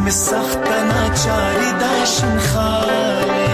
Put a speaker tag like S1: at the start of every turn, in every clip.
S1: مسخت ناچاری داشن خاله.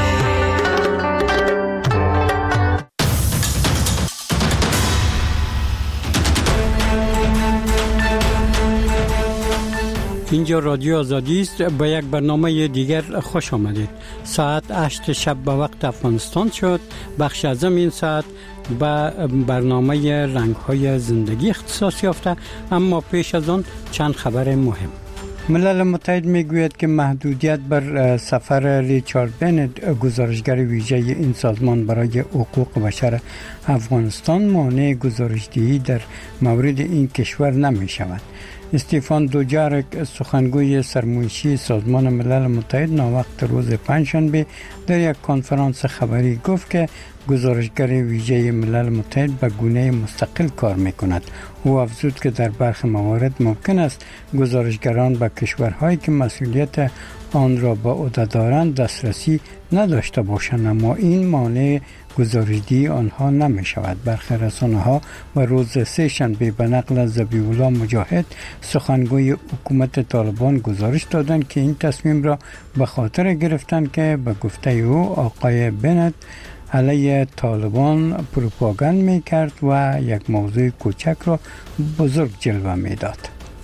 S2: اینجا رادیو آزادی است. به یک برنامه دیگر خوش آمدید. ساعت 8 شب به وقت افغانستان شد. بخش از این ساعت به برنامه رنگ‌های زندگی اختصاص یافته، اما پیش از آن چند خبر مهم. ملل متحد میگوید که محدودیت بر سفر ریچارد بنت، گزارشگر ویژه این سازمان برای حقوق بشر افغانستان، مانع گزارشدهی در مورد این کشور نمی شود. استیفان دوجارک، سخنگوی سرمنشی سازمان ملل متحد، ناوقت روز پنجشنبه در یک کنفرانس خبری گفت که گزارشگر ویژه ملل متحد به گونه مستقل کار میکند. او افزود که در برخی موارد ممکن است گزارشگران به کشورهایی که مسئولیت آن را به عهده دارند دسترسی نداشته باشند، اما این مانع گزارشدهی آنها نمی شود. برخی رسانه‌ها و روز سه‌شنبه به نقل از ذبیح الله مجاهد، سخنگوی حکومت طالبان، گزارش دادند که این تصمیم را به خاطر گرفتند که به گفته او آقای بنت علیه طالبان پروپاگاند می کرد و یک موضوع کوچک را بزرگ جلوه می داد.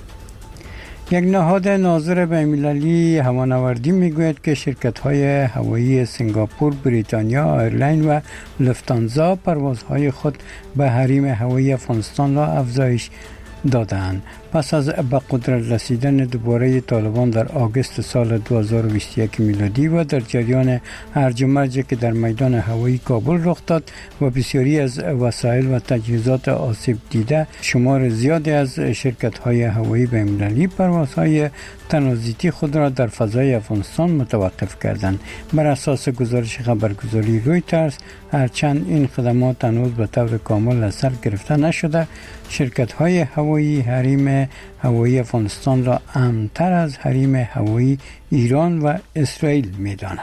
S2: یک نهاد ناظر بین‌المللی هوانوردی میگوید که شرکت‌های هوایی سنگاپور، بریتانیا ایرلاین و لفتانزا پروازهای خود به حریم هوایی افغانستان را افزایش دادند. پس از به قدرت رسیدن دوباره طالبان در آگوست سال 2021 میلادی و در جریان هرج و مرج که در میدان هوایی کابل رخ داد و بسیاری از وسایل و تجهیزات آسیب دیده، شمار زیادی از شرکت‌های هوایی بین‌المللی پروازهای ترانزیتی خود را در فضای افغانستان متوقف کردند. بر اساس گزارش خبرگزاری رویترز، هرچند این خدمات هنوز به طور کامل از سر گرفته نشده، شرکت‌های هوایی حریم هوایی افغانستان را امن‌تر از حریم هوایی ایران و اسرائیل می‌دانند.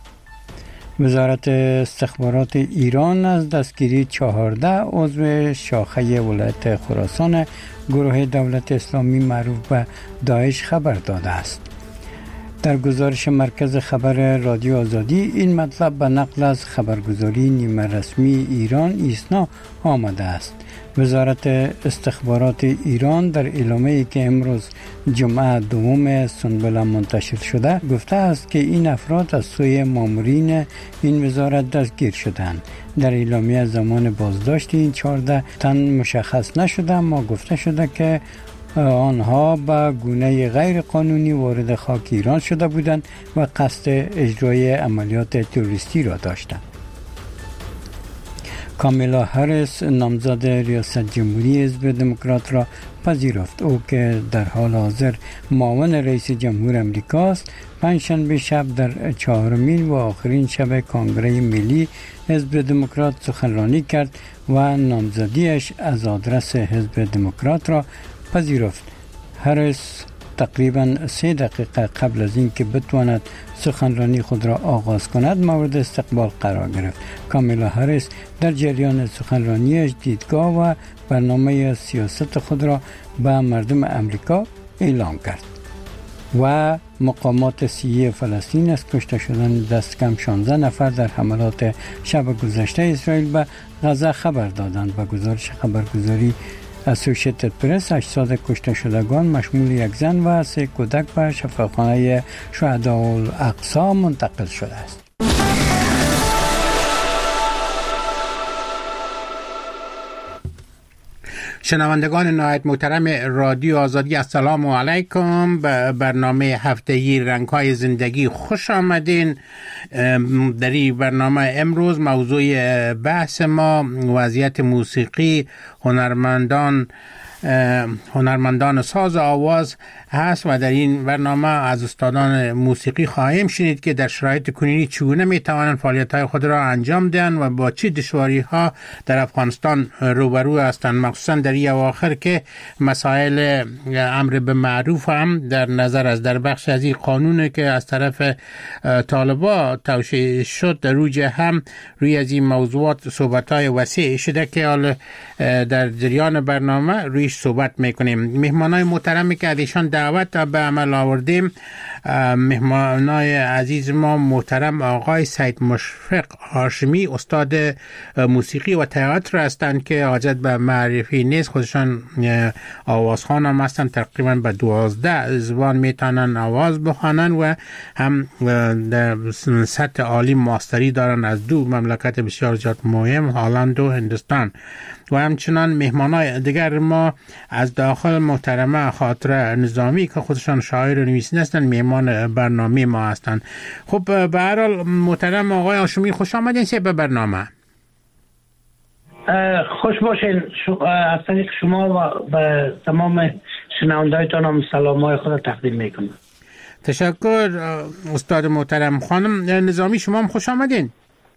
S2: وزارت استخبارات ایران از دستگیری 14 عضو شاخه ولایت خراسان گروه دولت اسلامی معروف به داعش خبر داده است. در گزارش مرکز خبر رادیو آزادی این مطلب به نقل از خبرگزاری نیمه رسمی ایران ایسنا آمده است. وزارت استخبارات ایران در اعلامیه‌ای که امروز جمعه دوم سنبله منتشر شده گفته است که این افراد از سوی مامورین این وزارت دستگیر شدند. در اعلامیه زمان بازداشت این 14 تن مشخص نشده، اما گفته شده که آنها به گونه غیر قانونی وارد خاک ایران شده بودند و قصد اجرای عملیات تروریستی را داشتند. کامیلا هریس، نامزد ریاست جمهوری حزب دموکرات را پذیرفت. او که در حال حاضر معاون رئیس جمهور امریکا است، پنجشنبه شب در چهارمین و آخرین شب کنگره ملی حزب دموکرات سخنرانی کرد و نامزدیش از آدرس حزب دموکرات را پذیرفت. هریس تقریباً 3 دقیقه قبل از اینکه بتواند سخنرانی خود را آغاز کند مورد استقبال قرار گرفت. کامیلا هریس در جریان سخنرانیش دیدگاه و برنامه سیاست خود را به مردم امریکا اعلام کرد و مقامات سیاسی فلسطین از کشته شدن دست کم 16 نفر در حملات شب گذشته اسرائیل به غزه خبر دادند. به گزارش خبرگزاری اسوسییتد پرس، اجساد کشته شدگان مشمول یک زن و 3 کودک به شفاخانه شهداء الاقصی منتقل شده است.
S3: شنوندگان نهایت محترم رادیو آزادی، السلام علیکم. به برنامه هفتگی رنگ‌های زندگی خوش آمدین. در این برنامه امروز موضوع بحث ما وضعیت موسیقی هنرمندان ساز آواز هست و در این برنامه از استادان موسیقی خواهیم شنید که در شرایط کنونی چگونه میتوانند فعالیت‌های خود را انجام دهند و با چه دشواری‌ها در افغانستان روبرو هستند، مخصوصا در این اواخر که مسائل امر به معروف هم در نظر است. در بخش از این قانون که از طرف طالبان توشیح شد روی هم روی از این موضوعات صحبت‌های وسیع شده که حال در جریان برنامه روی صحبت میکنیم. مهمانای محترمی که از ایشان دعوت به عمل آوردیم، مهمانای عزیز ما محترم آقای سید مشفق هاشمی، استاد موسیقی و تئاتر هستند که حاجت به معرفی نیست. خودشان آوازخوان هم هستند، تقریبا به 12 زبان میتونن آواز بخوانن و هم در سطح عالی ماستری دارن از 2 مملکت بسیار زیاد مهم، هلند و هندوستان. و همچنان مهمانای دیگر ما از داخل محترمه خاطره نظامی که خودشان شاعر و نویسنده هستند، مهمان برنامه ما هستند. خب به هر حال محترم آقای هاشمی، خوش آمدین به برنامه.
S4: خوش باشین. از طریق شما و به تمام شنوندهایتان هم سلام‌های خود تقدیم میکنم.
S3: تشکر استاد محترم. خانم نظامی شما هم خوش آمدین.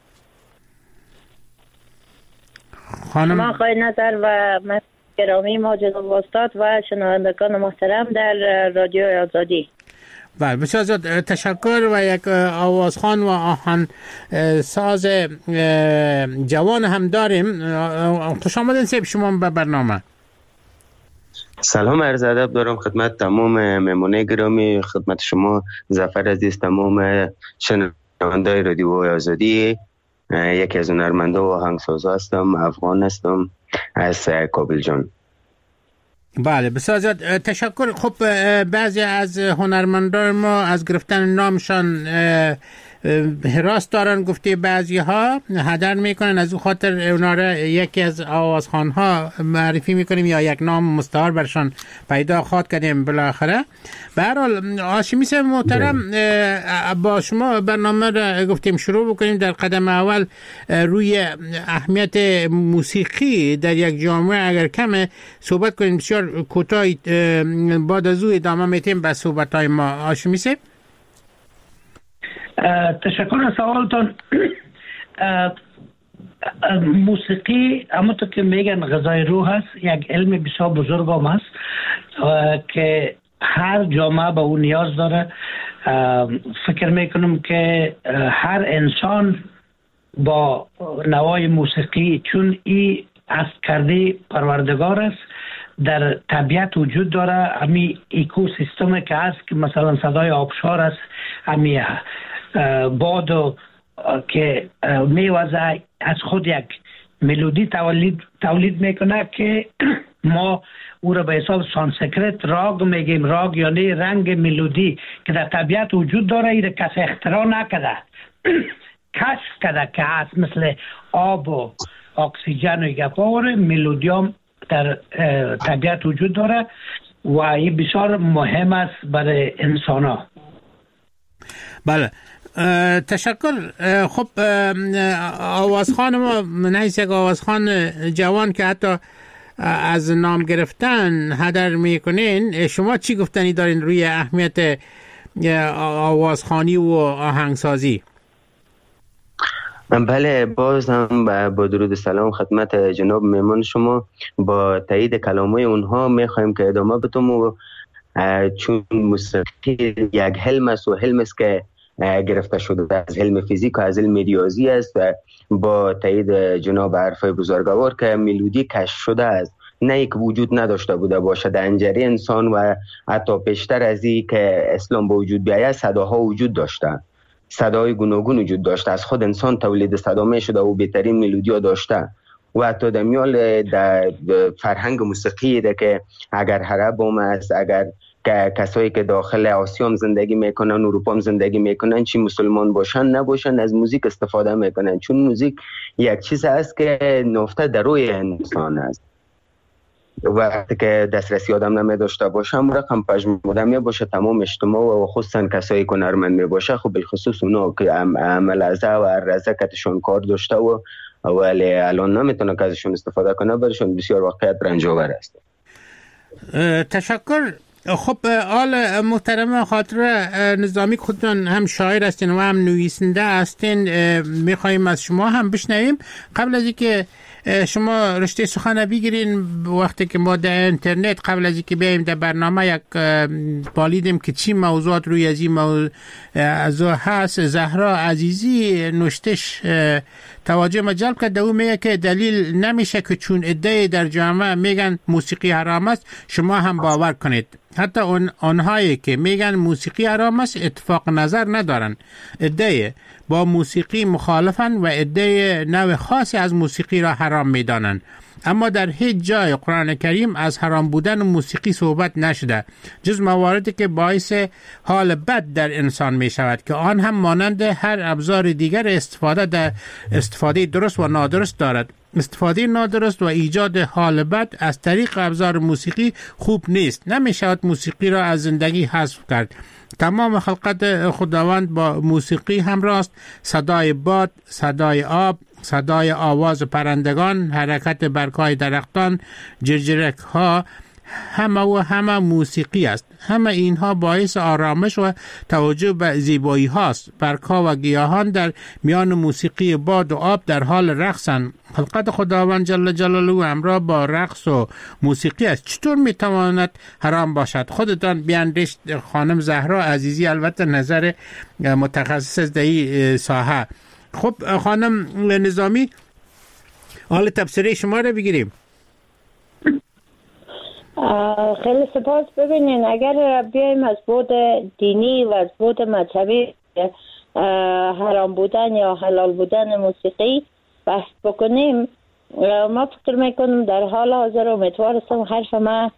S5: خانم آقای نظر و گرامی ما جناب استاد و شنوندگان محترم در رادیو آزادی.
S3: بله بسیار زیاد تشکر. و یک آوازخوان و آهن ساز جوان هم داریم. خوش آمدین سیب شما به برنامه.
S6: سلام عرض ادب دارم خدمت تمام مهمانان گرامی، خدمت شما ظفر عزیز، تمام شنونده‌های رادیو آزادی. یکی از هنرمندا و آهنگسازا هستم، افغان هستم از کابل جان.
S3: بله بسیار زیاد تشکر. خب بعضی از هنرمندان ما از گرفتن نامشان حراس دارن، گفته بعضی ها هدر میکنن، از او خاطر اوناره یکی از آوازخوان ها معرفی میکنیم یا یک نام مستعار برشان پیدا خواهد کردیم بالاخره. به هر حال هاشمی صاحب محترم، با شما برنامه را گفتیم شروع بکنیم. در قدم اول روی اهمیت موسیقی در یک جامعه اگر کمه صحبت کنیم، بسیار کوتاه، بعد از او ادامه میتیم به صحبت های ما. هاشمی صاحب.
S4: تشکر از سوالتان. موسیقی همونطور که میگن غذای روح هست، یک علم بسیار بزرگ هم هست که هر جامعه به اون نیاز داره. فکر میکنم که هر انسان با نوای موسیقی، چون ای از کرده پروردگار است، در طبیعت وجود داره. همی اکوسیستم که هست که مثلا صدای آبشار است، همی باد که میوزه از خود یک ملودی تولید میکنه که ما او را به حساب سانسکریت راگ میگیم. راگ یعنی رنگ ملودی که در طبیعت وجود داره، این کسی اختراع نکده، کشف کرده که هست، مثل آب و اکسیژن و گپاور ملودی هم در طبیعت وجود داره و این بسیار مهم است برای انسان ها.
S3: بله تشکر. خب آوازخوان ما نیست یک آوازخوان جوان که حتی از نام گرفتن هدر میکنین، شما چی گفتنی دارین روی اهمیت آوازخوانی و آهنگسازی؟
S6: بله، باز هم با درود سلام خدمت جناب مهمان شما. با تایید کلامای اونها میخوایم که ادامه بدم و چون موسیقی یک حلم است و حلم است که گرفته شده از علم فیزیک و از علم ریاضی است. با تایید جناب حرفای بزرگوار که ملودی کشف شده است، نه یک وجود نداشته بوده باشد در انجری انسان و حتی پیشتر از این که اسلام به وجود بیاید صداها وجود داشته، صداهای گوناگون وجود داشته، از خود انسان تولید صدا می شده و بهترین ملودی ها داشته و حتی در میال در فرهنگ موسیقی ده که اگر عرب هم است، اگر کسایی که داخل آسیا هم زندگی میکنن، اروپا هم زندگی میکنن، چی مسلمان باشن نباشن، از موزیک استفاده میکنن، چون موزیک یک چیز است که نفته در روی انسان است. وقتی که دسترسی آدم نمی داشته باشه، رقم پژمرده می باشه تمام اجتماع و خصوصا کسایی که هنرمند می باشه، خب بالخصوص اونا که عمل ازه و رزکتشون کار داشته و ولی الان نمیتونه که ازشون استفاده کنه، برشون بسیار واقعیت رنجاور است.
S3: تشکر. خب آل محترم خاطره نظامی، خودتون هم شاعر هستین و هم نویسنده هستین، میخواییم از شما هم بشنویم. قبل از اینکه شما رشته سخن بگیرین. وقتی که ما در اینترنت قبل از اینکه بیایم در برنامه یک بالیدیم که چی موضوعات روی از این موضوع هست، زهرا عزیزی نوشتش توجه ما جلب کرد. او میگه که دلیل نمیشه که چون عده در جامعه میگن موسیقی حرام است شما هم باور کنید. حتی آنهایی که میگن موسیقی حرام است اتفاق نظر ندارن. عده با موسیقی مخالفن و عده نوع خاصی از موسیقی را حرام میدانند. اما در هیچ جای قرآن کریم از حرام بودن موسیقی صحبت نشده جز مواردی که باعث حال بد در انسان می شود که آن هم مانند هر ابزار دیگر استفاده درست و نادرست دارد. استفاده نادرست و ایجاد حال بد از طریق ابزار موسیقی خوب نیست. نمی شود موسیقی را از زندگی حذف کرد. تمام خلقت خداوند با موسیقی همراه است. صدای باد، صدای آب، صدای آواز پرندگان، حرکت برگ‌های درختان، جرجرک ها، همه موسیقی است. همه اینها باعث آرامش و توجه به زیبایی هاست. برگ‌ها و گیاهان در میان موسیقی باد و آب در حال رقصند. خلقت خداوند جل جلاله همراه با رقص و موسیقی است. چطور میتواند حرام باشد؟ خودتان بیاندیشید خانم زهرا عزیزی، البته نظر متخصص در این ساحه. خب خانم نظامی، حال تبصره شما رو بگیریم.
S5: خیلی سپاس. ببینین اگر بیایم از بود دینی و از بود مذهبی حرام بودن یا حلال بودن موسیقی بحث بکنیم، ما فکر میکنم در حال حاضر امیدوارستم حرف ما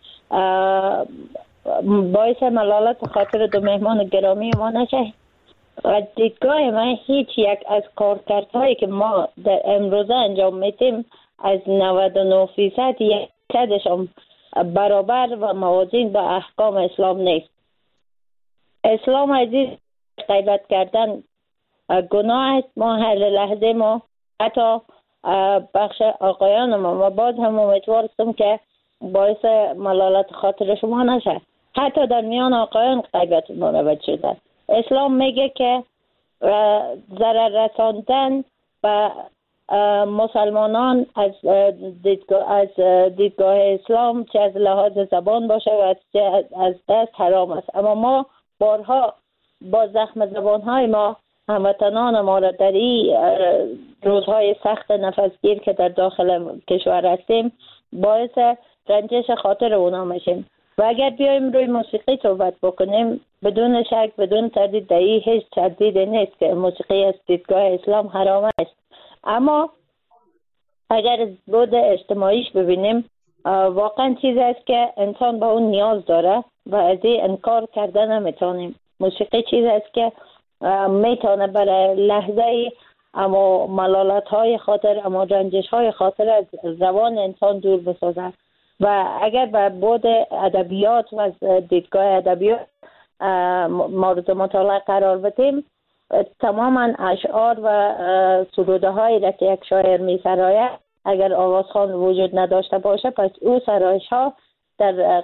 S5: باعث ملالت خاطر دو مهمان گرامی ما نشه. از دیدگاه من هیچ یک از کارکردهایی که ما در امروزه انجام میتیم از 99% یک صدشم برابر و موازین با احکام اسلام نیست. اسلام عزیز غیبت کردن گناه است. ما هر لحظه ما حتی بخش آقایان ما باز هم امیدوارستم که باعث ملالت خاطر شما نشه. حتی در میان آقایان غیبت مروج شده. اسلام میگه که ضرر رساندن به مسلمانان از دیدگاه اسلام چه از لحاظ زبان باشه و چه از دست حرام است. اما ما بارها با زخم زبانهای ما هموطنان ما را در این روزهای سخت نفسگیر که در داخل کشور هستیم باعث رنجش خاطر اونا میشیم. و اگر بیایم روی موسیقی صحبت بکنیم، بدون شک بدون تردید در این هیچ تردید نیست که موسیقی از دیدگاه اسلام حرام است. اما اگر از بود اجتماعیش ببینیم، واقعا چیزی است که انسان به اون نیاز داره و از این انکار کردن نمیتونیم. موسیقی چیزی است که میتونه برای لحظه اما ملالت های خاطر، اما رنجش های خاطر از روان انسان دور بسازه. و اگر به بود ادبیات و از دیدگاه ادبیات مورد مطالعه قرار بدیم، تماما اشعار و سروده هایی را که یک شاعر می سراید اگر آوازخوان وجود نداشته باشه، پس او سرایش ها در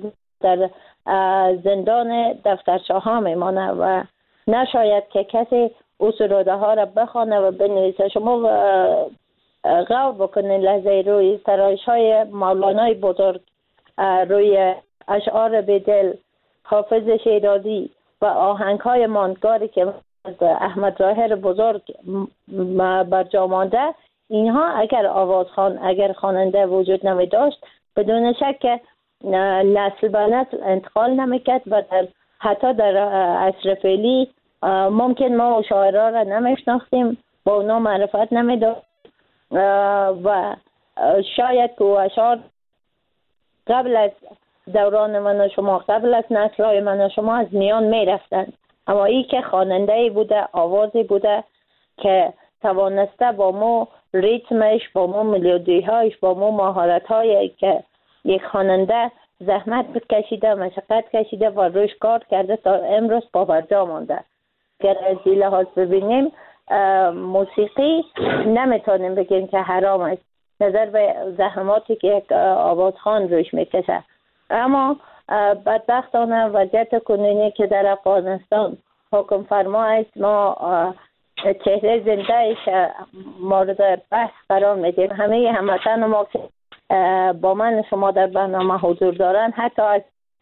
S5: زندان دفترچه ها میمانه و نشاید که کسی او سروده ها را بخوانه و بنویسه. شما غور بکنین لحظه روی سرایش های مولانای بزرگ، روی اشعار بدل، حافظ شیرازی و آهنگ های ماندگاری که از احمد ظاهر بزرگ برجا مانده، اینها اگر آوازخوان، اگر خواننده وجود نمی داشت، بدون شک نسل به نسل انتقال نمیکرد و حتی در عصر فعلی ممکن ما شاعرها را نمیشناختیم، با اونا معرفت نمیداشت و شاید که اشعار قبل از دوران من و شما، قبل از نسل‌های من و شما از میان می رفتند. اما این که خواننده بوده، آوازی بوده که توانسته با مو ریتمش، با مو ملودی‌هایش، با مو مهارت‌هایی که یک خواننده زحمت کشیده، مشقت کشیده و روش کار کرده تا امروز پابرجا مانده. اگر از این لحاظ ببینیم، موسیقی نمیتونیم بگیم که حرام است نظر به زحماتی که یک آوازخوان روش میکشه. اما بدبختانه وضعیت کنونی که در افغانستان حکم فرما است، ما چهره زندهش مورد بحث قرار میدیم. همه هموطن ما که با من شما در برنامه حضور دارن حتی از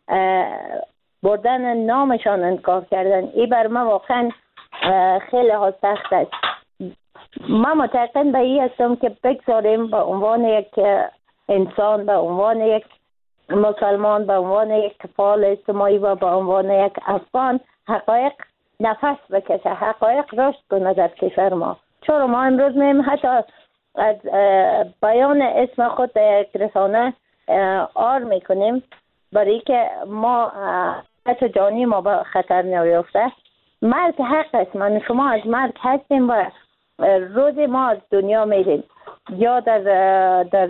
S5: بردن نامشان انکار کردن. این بر ما واقعا خیلی ها سخت است. من معتقد به این هستم که بگذاریم به عنوان یک انسان، به عنوان یک مسلمان، به عنوان یک فعال اجتماعی و به عنوان یک افغان حقایق نفس بکشه، حقایق رشد کنه در کشور ما. چرا ما امروز میم حتی از بیان اسم خود در یک رسانه آر میکنیم برای که ما حتی جانی ما به خطر نیفته. مرگ حق است. من شما از مرگ هستیم و روز ما از دنیا میریم، یا در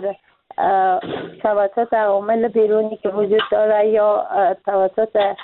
S5: توسط عوامل بیرونی که وجود داره یا توسط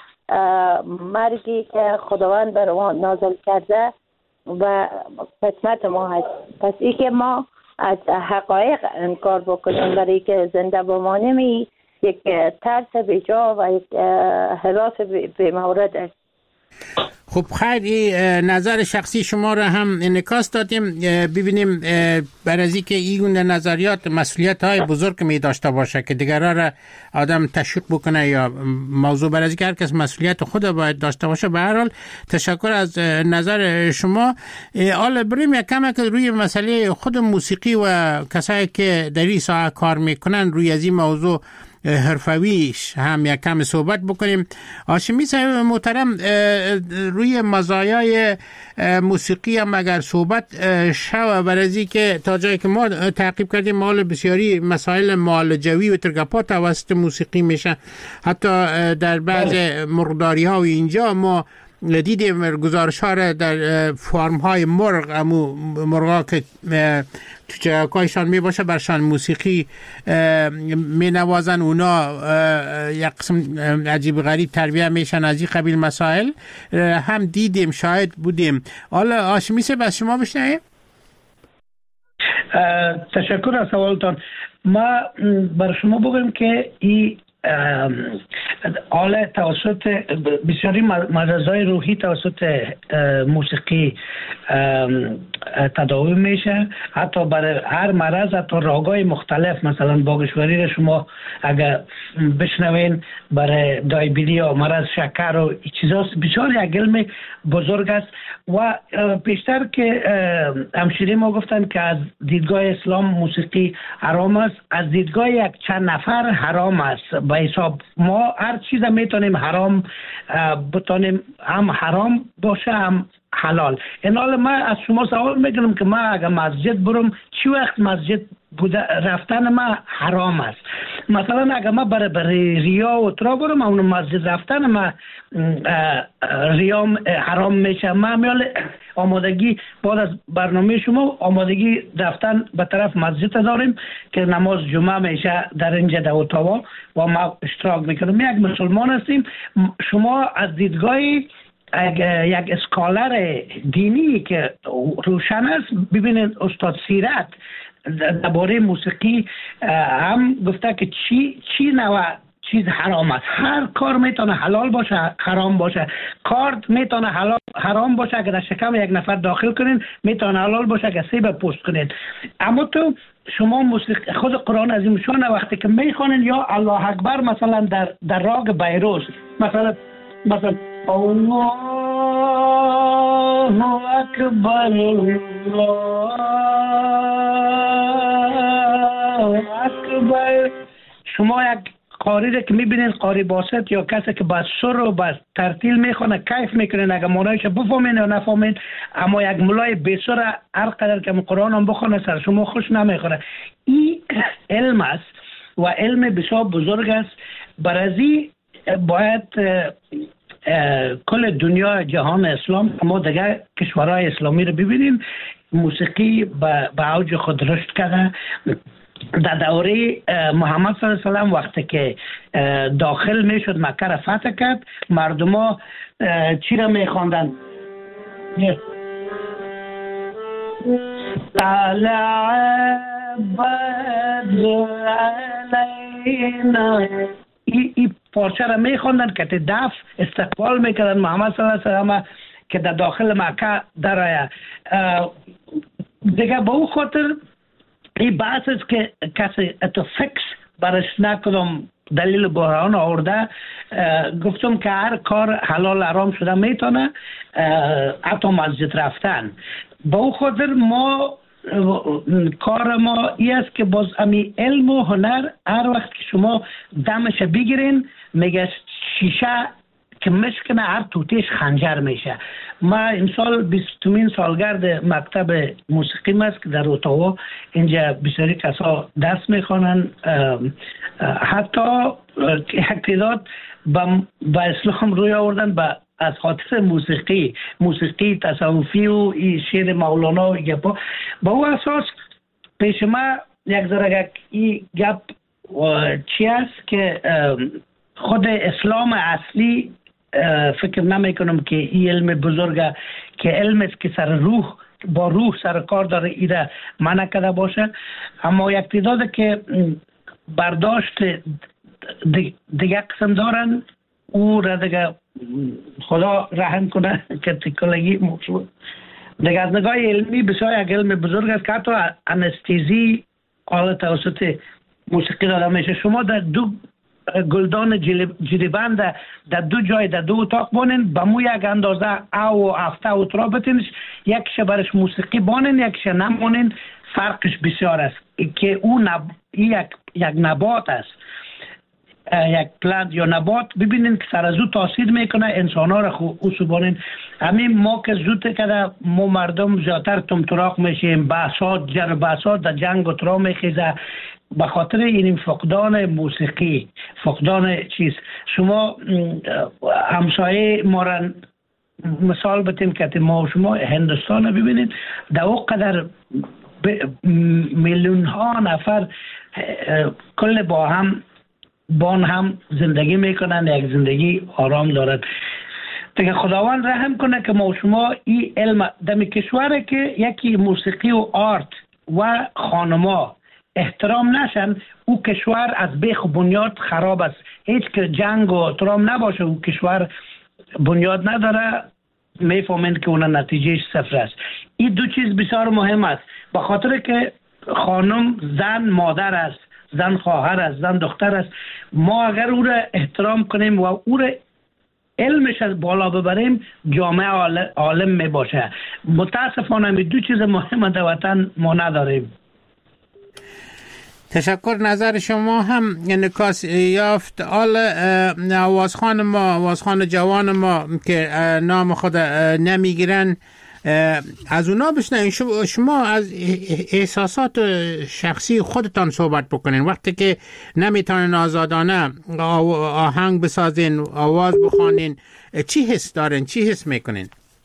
S5: مرگی که خداوند بر ما نازل کرده و قسمت ما هست. پس ای که ما از حقایق انکار بکنیم برای که زنده بمانیم یک ترس بیجا و یک هراس بیمورد است.
S3: خب خیلی نظر شخصی شما را هم انعکاس دادیم. ببینیم بر از اینکه این نظریات مسئولیت های بزرگ می داشته باشه که دیگران را آدم تشویق بکنه یا موضوع بر از اینکه هر کس مسئولیت خود باید داشته باشه. به هر حال تشکر از نظر شما. حالا بریم یک کم روی مسئله خود موسیقی و کسایی که در این ساحه کار میکنن روی از این موضوع حرفویش هم یک کم صحبت بکنیم. هاشمی صاحب محترم، روی مزایای موسیقی هم اگر صحبت شوه برای که تا جایی که ما تعقیب کردیم مال بسیاری مسائل معالجوی و ترگپا توسط موسیقی میشه. حتی در بعض مرغداری ها و اینجا ما دیدیم گزارش ها را در فارم های مرغ، امو مرغا که تو چراکایشان می باشه برشان موسیقی می نوازن، اونا یک قسم عجیب غریب تربیه میشن از این قبیل مسائل هم دیدیم، شاهد بودیم. حالا هاشمی صاحب از شما بشنویم.
S4: تشکر از سوالتان. ما بر شما بگم که این حالا توسط بسیاری مرضای روحی توسط موسیقی تداوی میشه. حتی برای هر مرض حتی راگای مختلف، مثلا باگشوری را شما اگر بشنوین برای دایبیدی یا مرض شکر و چیزاست، بسیار یک علم بزرگ است. و پیشتر که همشیری ما گفتن که از دیدگاه اسلام موسیقی حرام است، از دیدگاه یک چند نفر حرام است. به حساب ما هر چیز میتونیم حرام بتونیم، هم حرام باشه هم حلال. این حال من از شما سوال میکنم که من اگر مسجد برم چی وقت مسجد بوده رفتن ما حرام است؟ مثلا اگر من برای ریا و ترا برم اون مسجد رفتن ما ریام حرام میشه. من میال آمادگی بعد از برنامه شما آمادگی رفتن به طرف مسجد داریم که نماز جمعه میشه در اینجا در اتاوا و ما اشتراک میکنم. یک مسلمان هستیم. شما از دیدگاه یک اسکالر دینی که روشن است ببینید، استاد سیرت درباره موسیقی هم گفته که چی نوع چیز حرام است. هر کار میتونه حلال باشه، حرام باشه. کارت میتونه حرام باشه اگر در شکم یک نفر داخل کنین، میتونه حلال باشه اگر سیب پوست کنین. اما تو شما موسیقی خود قرآن عظیم شان وقتی که میخونین یا الله اکبر مثلا در راگ بیروز مثلا الله اکبر الله اکبر، شما یک قاری را که میبینید قاری باسط یا کسی که با سر و با ترتیل میخونه کیف میکنین، اگر معنایش بفهمین یا نفهمین. اما یک مولای بسر هر قدر که قرآن هم بخونه سر شما خوش نمیخوره. این علم است و علم بسیار بزرگ است. برای باید کل دنیا جهان اسلام، ما دیگه کشورهای اسلامی رو ببینیم موسیقی به اوج خود رشد کرده. در دوره محمد صلی الله علیه و سلم وقتی که داخل میشد مکه را فتح کرد، مردم ها چی را میخواندن؟ طلع بدر علینا، این پارچه را میخواندن که دف استقبال میکردن محمد صلی الله علیه و سلم که در داخل مکه درآید. دیگه به او خاطر این بحث است که کسی اتو فکس برش نکدم دلیل بحران آورده. گفتم که هر کار حلال حرام شده میتونه، حتی مسجد رفتن. به او خاطر ما کار ما این است که باز امی علم و هنر هر وقت که شما دمش بگیرین میگه شیشه که مشکنه هر توتیش خنجر میشه. ما امسال 20مین سالگرد مکتب موسیقی است که در اتاوا اینجا بسیاری کسا درس میخوانن. حتی یک تعداد با اسلام روی آوردن از خاطر موسیقی تصوفی و شعر مولانا و گپا. با او اساس پیش ما یک ذره این گپ چی است که خود اسلام اصلی فکر نمی که این علم بزرگه که علم است که سر روح با روح سر کار داره ایره منع کرده باشه. اما یک تعداد که برداشت دیگه قسم دارن او را دیگه خدا رحم کنه که تکلگی موضوع دیگه از نگاه علمی بسیار یک علم بزرگ است که حتی انستیزی حال توسط موسیقی داده میشه. شما در دو گلدان جریبند در دو جای در دو اتاق بانین با مو یک اندازه او هفته اترا بتینش، یکش برش موسیقی بانین یکش نمانین. فرقش بسیار است که او یک نبات است، یک پلانت یا نبات. ببینین که سر از او تاثیر میکنه انسان ها را او سبانین. همین ما که زود کده ما مردم زیادتر تمتراق میشیم، بحثات در جنگ و ترا میخیزه به خاطر این فقدان موسیقی، فقدان چیز. شما همسایه ما را مثال بتیم که ما شما هندوستان ببینید در او قدر میلیون ها نفر کل با هم زندگی میکنن، یک زندگی آرام دارد. دیگه خداوند رحم کنه که ما شما این علم دمی کشوره که یکی موسیقی و آرت و خانما احترام نشن، او کشور از بیخ و بنیاد خراب است. هیچ که جنگ و ترام نباشه او کشور بنیاد نداره، میفهمین که اون نتیجهش صفر است. این دو چیز بسیار مهم است، به خاطر که خانم زن مادر است، زن خواهر است، زن دختر است. ما اگر او را احترام کنیم و او را علمش از بالا ببریم جامعه عالم می باشه. متاسفانه می دو چیز مهم در وطن ما نداریم.
S3: تشکر. نظر شما هم انعکاس یافت. آوازخوان جوان ما که نام خود نمیگیرن از اونا بشنویم. شما از احساسات شخصی خودتان صحبت بکنین. وقتی که نمیتونین آزادانه آهنگ بسازین، آواز بخوانین، چی حس دارین؟ چی حس میکنین؟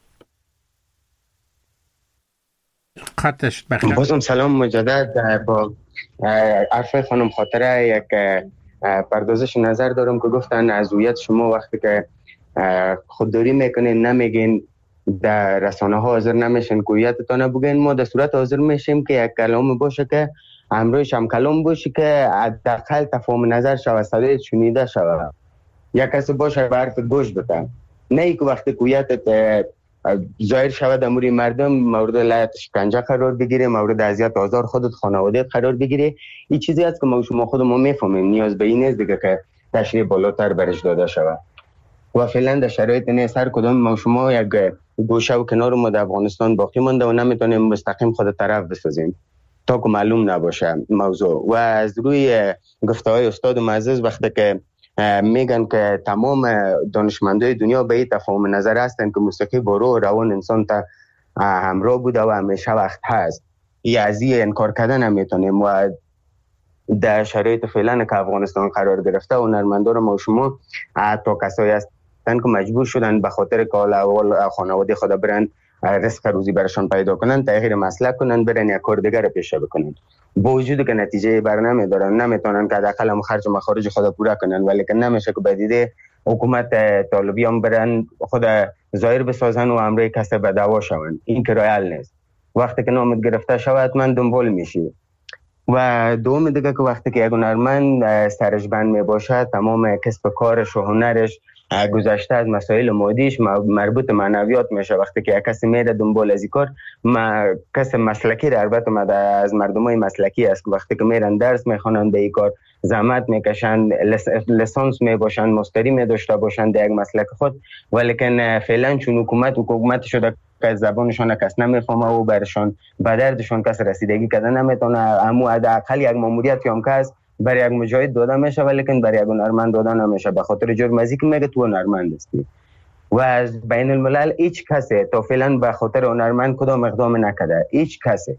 S3: خطش بخیر.
S6: بازم سلام مجدد. با عرفه خانم خاطره یک پردازش نظر دارم که گفتن از هویت شما وقتی که خودداری میکنین نمیگین، در رسانه ها حاضر نمیشن که هویتتان بگین. ما در صورت حاضر میشیم که یک کلام باشه که همراهش هم کلام باشه که حداقل تفاهم نظر شود، صدایت شنیده شود، یک کسی باشه به حرف گوش بده. نه ای که وقتی هویتت ظاهر شود امور مردم مورد لعنت شکنجه قرار بگیره، مورد اذیت آزار خودت خانوادهت قرار بگیره. این چیزی است که ما شما خودمون میفهمیم، نیاز به این نیست دیگه که تشریح بالاتر برش داده شود. و فعلا در شرایط نیست هر کدام ما شما یک گوشه و کنار ما در افغانستان باقی مونده و نمیتونیم مستقیم خود طرف بسازیم تا که معلوم نباشه موضوع. و از روی گفته‌های استاد معزز وقتی که میگن که تمام دانشمندای دنیا به این تفاهم نظر هستن که موسیقی با روح و روان انسان تا همراه بوده و همیشه وقت هست، این از این انکار کردن نمیتونیم. و در شرایط فعلا که افغانستان قرار گرفته و هنرمندان ما شما تا کسایی هستن که مجبور شدن به خاطر که اول خانواده خود برن رزق روزی برشان پیدا کنن، تغییر مسلک کنن، برن یک کار دیگر پیشه بکنن، با وجود که نتیجه بر نمیدارن، نمیتونن که حداقل هم خرج مخارج خود پورا کنن. ولی که نمیشه که بدیده حکومت طالبی هم برن خود ظاهر بسازن و امروی کسی به دعوا شون. این که رایل نیست. وقتی که نامت گرفته شود من دنبال میشی. و دوم دیگه که وقتی که یک هنرمند سرش بند می باشه، تمام کسب کارش و هنرش گذشته از مسائل مادیش مربوط معنویات میشه. وقتی که یک کسی میره دنبال از این کار، کس مسلکی را البته از مردمای مسلکی است، وقتی که میرن درس میخوانن به این کار، زحمت میکشن، لیسانس میباشن، ماستری میداشته باشن در یک مسلک خود، ولیکن فعلا چون حکومت شده که زبانشان کس نمیفهمه و برشان به دردشان کس رسیدگی کرده نمیتونه، اما حداقل یک ماموریت هم که است برای یک مجاهد داده میشه، ولیکن برای یک هنرمند داده نمیشه، به خاطر جرم ازی که میگه تو هنرمند هستی. و از بین الملل هیچ کسی تا فعلا به خاطر هنرمند کدام اقدام نکرده. هیچ کسی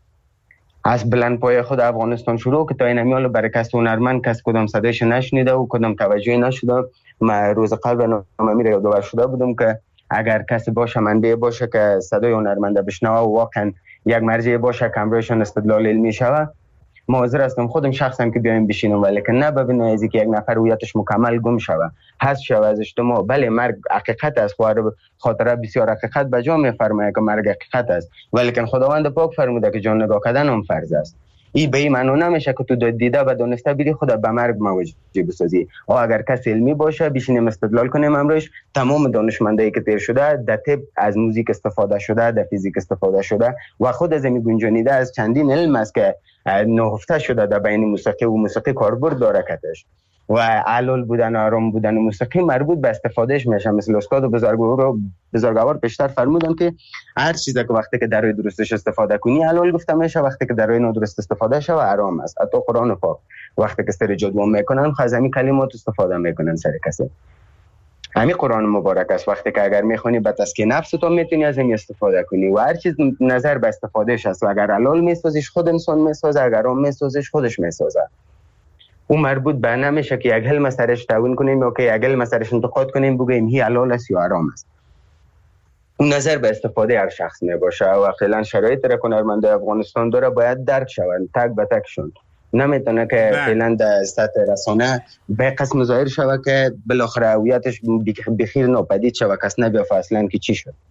S6: از بلند پای خود افغانستان شروع که تا این میال برای کس هنرمند کس کدام صدایش نشنیده و کدام توجهی نشده. من روز قبل نامه میره یادآور شده بودم که اگر کسی باشه منبع باشه که صدای هنرمنده بشنوه و واقعا یک مرجع باشه که امروزشان استدلال علمی شوه، ما حاضر هستم خودم شخصا که بیایم بشینم، ولیکن نه ببینه از اینکه یک نفر هویتش مکمل گم شوه، حذف شوه از اجتماع. بله مرگ حقیقت است، خاطره بسیار حقیقت به جا میفرمایه که مرگ حقیقت است، ولیکن خداوند پاک فرموده که جان نگاه کردن هم فرض است. این به این معنی نمیشه که تو دیده و دانسته بری خود به مرگ مواجه بسازی. اگر کسی علمی باشه بشینیم استدلال کنیم امروز تمام دانشمندایی که تیر شده در طب از موزیک استفاده شده، در فیزیک استفاده شده و خود از این گنجانیده از چندین علم است که نهفته شده در بین موسیقی و موسیقی کاربرد داره کتش و علل بودن آرام بودن موسیقی مربوط به استفادهش میشه. مثل استاد بزرگوار پیشتر فرمودن که هر چیزی که وقتی که در روی درستش استفاده کنی علل گفته میشه، وقتی که در روی نادرست استفاده شه و حرام است. حتی قرآن پاک وقتی که سر جدوا میکنن از همین کلمات استفاده میکنن سر کسی. همین قرآن مبارک است، وقتی که اگر میخونی به تسکین نفس تو میتونی از این استفاده کنی و هر چیز نظر به استفادهش است. و اگر حلال میسازیش خود انسان میسازه، اگر حرام میسازیش خودش میسازه. اون مربوط به نمیشه که یک حلم سرش تعیین کنیم یا که یک حلم سرش انتقاد کنیم بگیم هی حلال است یا حرام است. اون نظر به استفاده هر شخص میباشه و فعلا شرایط را هنرمندای افغانستان داره باید درک شوند تک به تک شون. نمیتونه که فعلا در سطح رسانه به قسم ظاهر شوه که بالاخره هویتش بخیر ناپدید شوه، کس نبیافه اصلا که چی شد.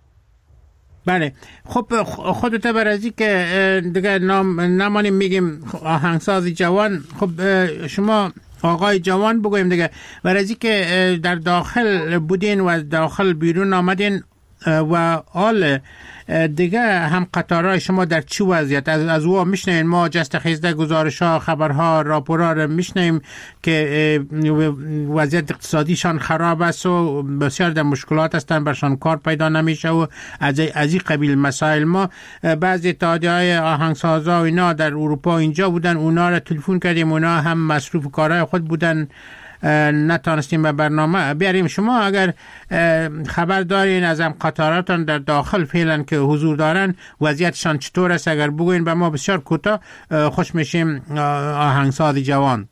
S3: بله خب خودت برازی که دیگه نمانیم میگیم آهنگساز جوان، خب شما آقای جوان بگویم دیگه، برازی که در داخل بودین و داخل بیرون آمدین و حال دیگه هم قطارهای شما در چی وضعیت؟ از او میشنیم ما جست خیزده گزارش ها، خبرها، راپورها رو میشنیم که وضعیت اقتصادیشان خراب است و بسیار در مشکلات هستن، برشان کار پیدا نمیشه و از این قبیل مسائل. ما بعضی اتحادیه‌های آهنگسازا و اینا در اروپا اینجا بودن، اونا رو تلفن کردیم، اونا هم مصروف کارهای خود بودن، نتانستیم به برنامه بیاریم. شما اگر خبر دارین از هم قطاراتان در داخل فعلا که حضور دارن وضعیتشان چطور است اگر بگوین به ما بسیار کوتاه خوش میشیم. آهنگساز جوان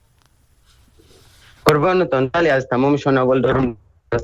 S6: قربانتان، ولی از تمامشون اول دارم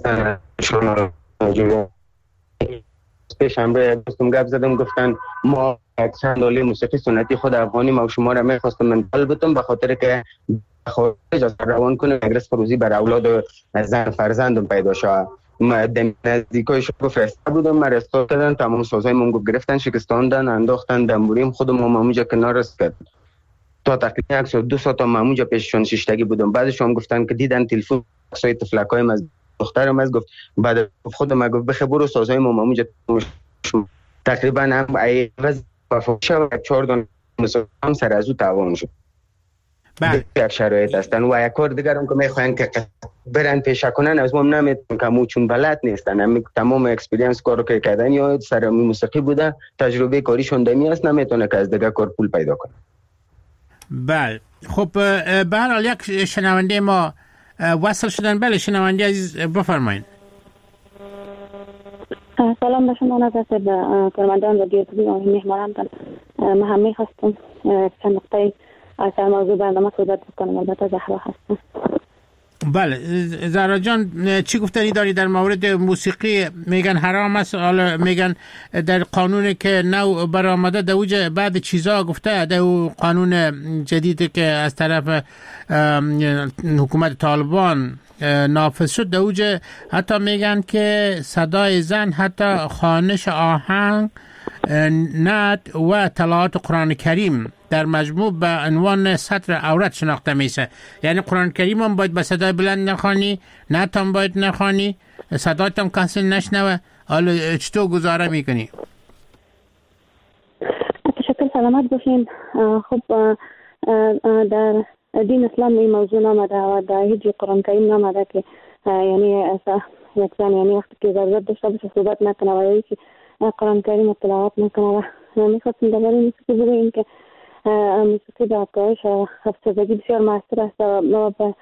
S6: پیشنبه دوستم گپ زدم، گفتن ما چند ساله موسیقی سنتی خود افغانی ما شما را میخواستم منتقل بتم به خاطر که خارج از روان کنه مدرسه فروزی بر اولاد و زن فرزندم پیدا شد. من نزدیکای شما فرسته بودم، من رستور کردن، تمام سازهای منگو گرفتن، شکستاندن، انداختن دنبوریم، خودم هم همونجا کنار رست کرد تا تقریبا 1 ساعت 2 ساعت هم همونجا پیششون شیشتگی بودم. بعدش هم گفتن که دیدن تلفن عکسای تفلکایم از دخترم از گفت، بعد خودم گفت بخیر برو سازهای ما همونجا تقریبا هم عوض شد 4 دن مسلمان سر از او تعاون شد. یک شرایط هستن و یک کار دیگر هم که میخواین که برن پیشه کنن از ما نمیتون که مو چون بلد نیستن، تمام اکسپریانس کارو که کردن یا سر موسیقی بوده، تجربه کاریشون دمی است، نمیتونه که از دیگر کار پول پیدا کنه.
S3: بله خب به هر حال یک شنونده ما وصل شدن. بله شنونده عزیز بفرمایید.
S7: سلام به شما، نظرت به کارمندان رادیو تبی و مهمانان. من هم میخواستم چند نقطه از موضوع برنامه صحبت بکنم. البته زهرا هستم.
S3: بله زهرا جان، چی گفتنی داری در مورد موسیقی؟ میگن حرام است، حالا میگن در قانونی که نو برآمده دوج بعد چیزا گفته، در قانون جدیدی که از طرف حکومت طالبان نافذ شد دوج حتی میگن که صدای زن، حتی خوانش آهنگ، نعت و تلاوت قرآن کریم در مجموع به عنوان سطر عورت شناخته میشه. یعنی قرآن کریم هم باید به صدای بلند نخوانی، نتم باید نخوانی، صدایت هم کسی نشنوه. حالا چطور گزاره میکنی؟
S7: تشکر، سلامت باشین. خب در دین اسلام این موضوع نامده و در هیچ قرآن کریم نامده که یعنی یک زن یعنی وقتی که ضرورت داشته باشه صحبت نکنه و یا که قرآن کریم تلاوت نکنه. و میخواستم در باره موسیقی بگویم که موسیقی در افزایش حافظگی بسیار موثر است و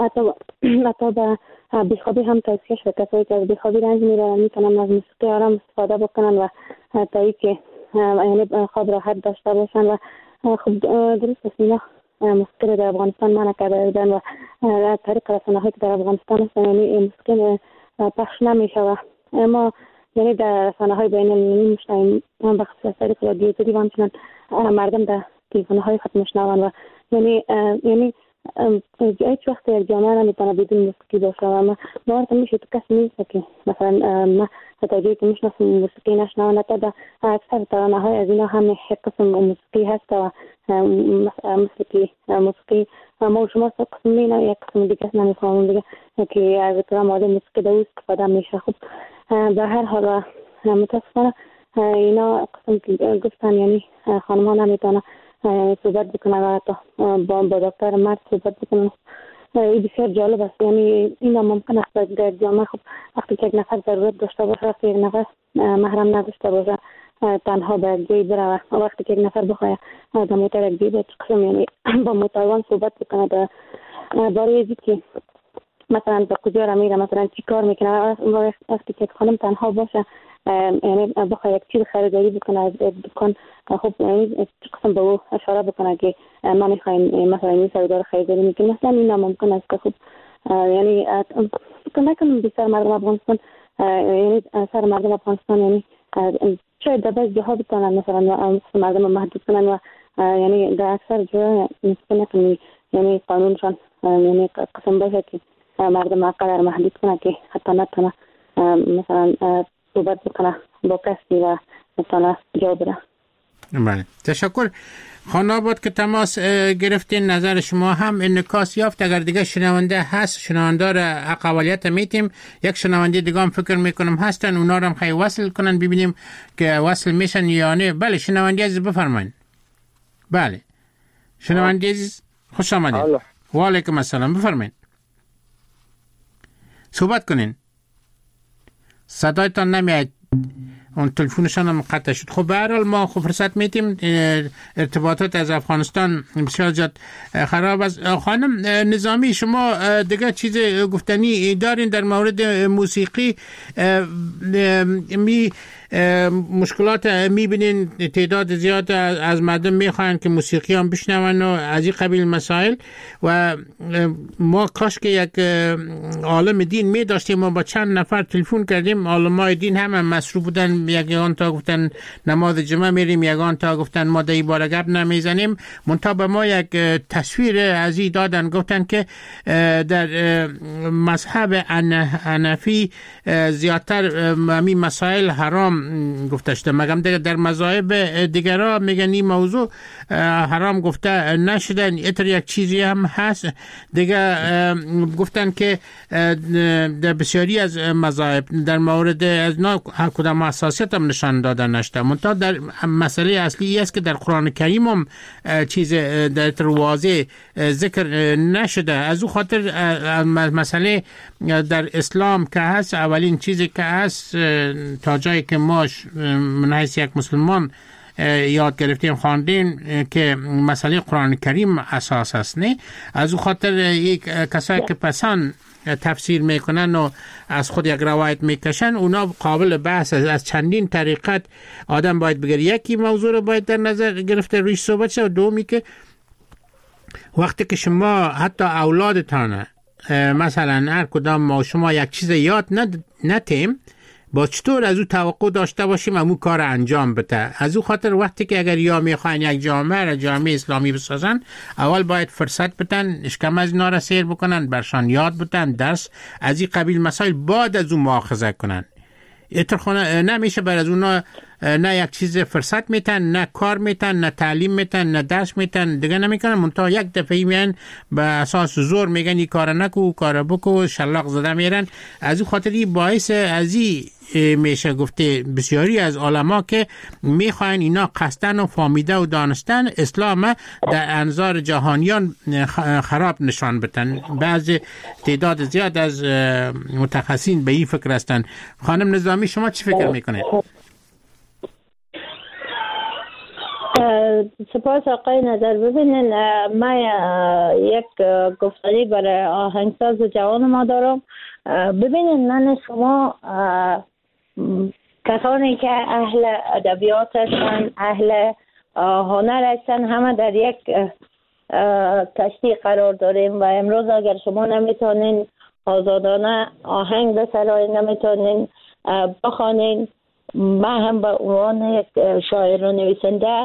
S7: حتی به بیخوابی هم توصیه شده. کسایی که از بیخوابی رنج میبرن میتونن از موسیقی آرام استفاده بکنن و تا اینکه یعنی خواب راحت داشته باشن. و خب درست است اینا موسیقی در افغانستان منع کرده بودن و از طریق رسانه‌هایی که در افغانستان هستن یعنی این موسیقی پخش نمیشه و ما یعنی در رسانه‌های بین‌المللی میشنویم، به خصوص از طریق رادیو زدی و همچنین مردم در تلفن‌های خود میشنون و یعنی هیچ وقت یک جامعه نمیتونه بدون موسیقی باشه و ما باورم میشه تو کسی نیست که مثلا ما تا جایی که میشناسم موسیقی نشنون. حتی در اکثر ترانه‌های از اینا هم یک قسم موسیقی هست و مثل که موسیقی ما و شما قسم مینا یک قسم دیگه نمیفهمیم دیگه که از اکرام آده موسیقی در استفاده میشه. خب به هر حال متاسفانه اینا قسم که گفتن یعنی خانم‌ها نمیتونه صحبت بکنن و حتی با دکتر مرد صحبت بکنن. این بسیار جالب است. یعنی اینا ممکن است در جامعه خب وقتی که یک نفر ضرورت داشته باشه، وقتی یک نفر محرم نداشته باشه تنها به یک جایی بره و وقتی که یک نفر بخواه در موتر یک جایی به قسم یعنی با متوان صحبت بکنه در باره ازی که مثلا به کجا را میره، مثلا چی کار میکنه. وقتی که خانم تنها باشه یعنی بخواه یک چیز خریداری بکنه از دکان، خب یعنی قسم به او اشاره بکنه که ما میخواییم مثلا این سودار خریداری میکنیم. مثلا این ممکن است که خب یعنی فکر نکنم بیشتر مردم افغانستان یعنی سر مردم افغانستان یعنی شاید در بعض جاها بتونن مثلا مردم محدود کنن و یعنی در اکثر جاها فکر نکنم یعنی قانونشان یعنی قسم باشه که مردم اقل محدود کنه که حتی نتونه مثلا صحبت بکنه با کسی و مثلا جا بره.
S3: بله، تشکر. خانم آباد که تماس گرفتین، نظر شما هم انعکاس یافت. اگر دیگه شنونده هست، شنونده را اقوالیت میتیم. یک شنونده دیگه هم فکر میکنم هستن، اونا رو هم خیلی وصل کنن ببینیم که وصل میشن یا نه. بله شنونده عزیز بفرمایید. بله شنونده عزیز خوش آمدید. و علیکم السلام، بفرمایید صحبت کنین. صدایتان نمیاد، اون تلفنشان هم قطع شد. خب به هر حال ما خب فرصت میتیم. ارتباطات از افغانستان بسیار زیاد خراب است. خانم نظامی، شما دیگه چیز گفتنی دارین در مورد موسیقی؟ مشکلات میبینین تعداد زیاد از مردم میخواین که موسیقی هم بشنون و از این قبیل مسائل و ما کاش که یک عالم دین می داشتیم. ما با چند نفر تلفن کردیم، عالمای دین هم مصروف بودن. یگان تا گفتن نماز جمعه میریم، یگان تا گفتن ما در این باره گپ نمیزنیم. منتها به ما یک تصویر از این دادن، گفتن که در مذهب حنفی زیادتر همین مسائل حرام گفته شده، مگم در مذاهب دیگرها میگن این موضوع حرام گفته نشده. اتر یک چیزی هم هست دیگه، گفتن که در بسیاری از مذاهب در مورد از کدام حساسیت هم نشان داده نشده. منتها در مسئله اصلی است که در قرآن کریم هم چیز در اتر واضح ذکر نشده. از او خاطر مسئله در اسلام که هست، اولین چیزی که هست تا جایی که ما من حیث یک مسلمان یاد گرفتیم خواندیم که مسئله قرآن کریم اساس است. نه از او خاطر یک کسایی که پسان تفسیر میکنن و از خود یک روایت میکشن، اونا قابل بحث از چندین طریقت آدم باید بگیره. یکی موضوع رو باید در نظر گرفته رویش صحبت شد. دومی که وقتی که شما حتی اولادتان مثلا هر کدام ما شما یک چیز یاد نتیم، با چطور از او توقع داشته باشیم امو کار انجام بده. از او خاطر وقتی که اگر یا میخواین یک جامعه اسلامی بسازن، اول باید فرصت بدن، اشکم از اینا را سیر بکنن، برشان یاد بدن، درس از این قبیل مسائل، بعد از اون مؤاخذه کنن. اترخانه نمیشه بر از اونا نه یک چیز فرصت میتن، نه کار میتن، نه تعلیم میتن، نه درس میتن، دیگه نمیکنن. منتها یک دفعه میان به اساس زور میگن این کار نکو، کار بکو، شلاق زده میرن. از این خاطری باعث ازی میشه گفته بسیاری از علما که میخواین اینا قصدن و فهمیده و دانستن اسلام در انظار جهانیان خراب نشان بدن. بعض تعداد زیاد از متخصصین به این فکر هستن. خانم نظامی شما چی فکر میکنید؟
S5: سپاس آقای نظر. ببینین من یک گفتاری برای آهنگساز جوان ما دارم. ببینین من شما کسانی که اهل ادبیات هستن، اهل هنر هستن، همه در یک کشتی قرار داریم و امروز اگر شما نمیتونین آزادانه آهنگ بسرایین، نمیتونین بخوانین، من هم به عنوان یک شاعر و نویسنده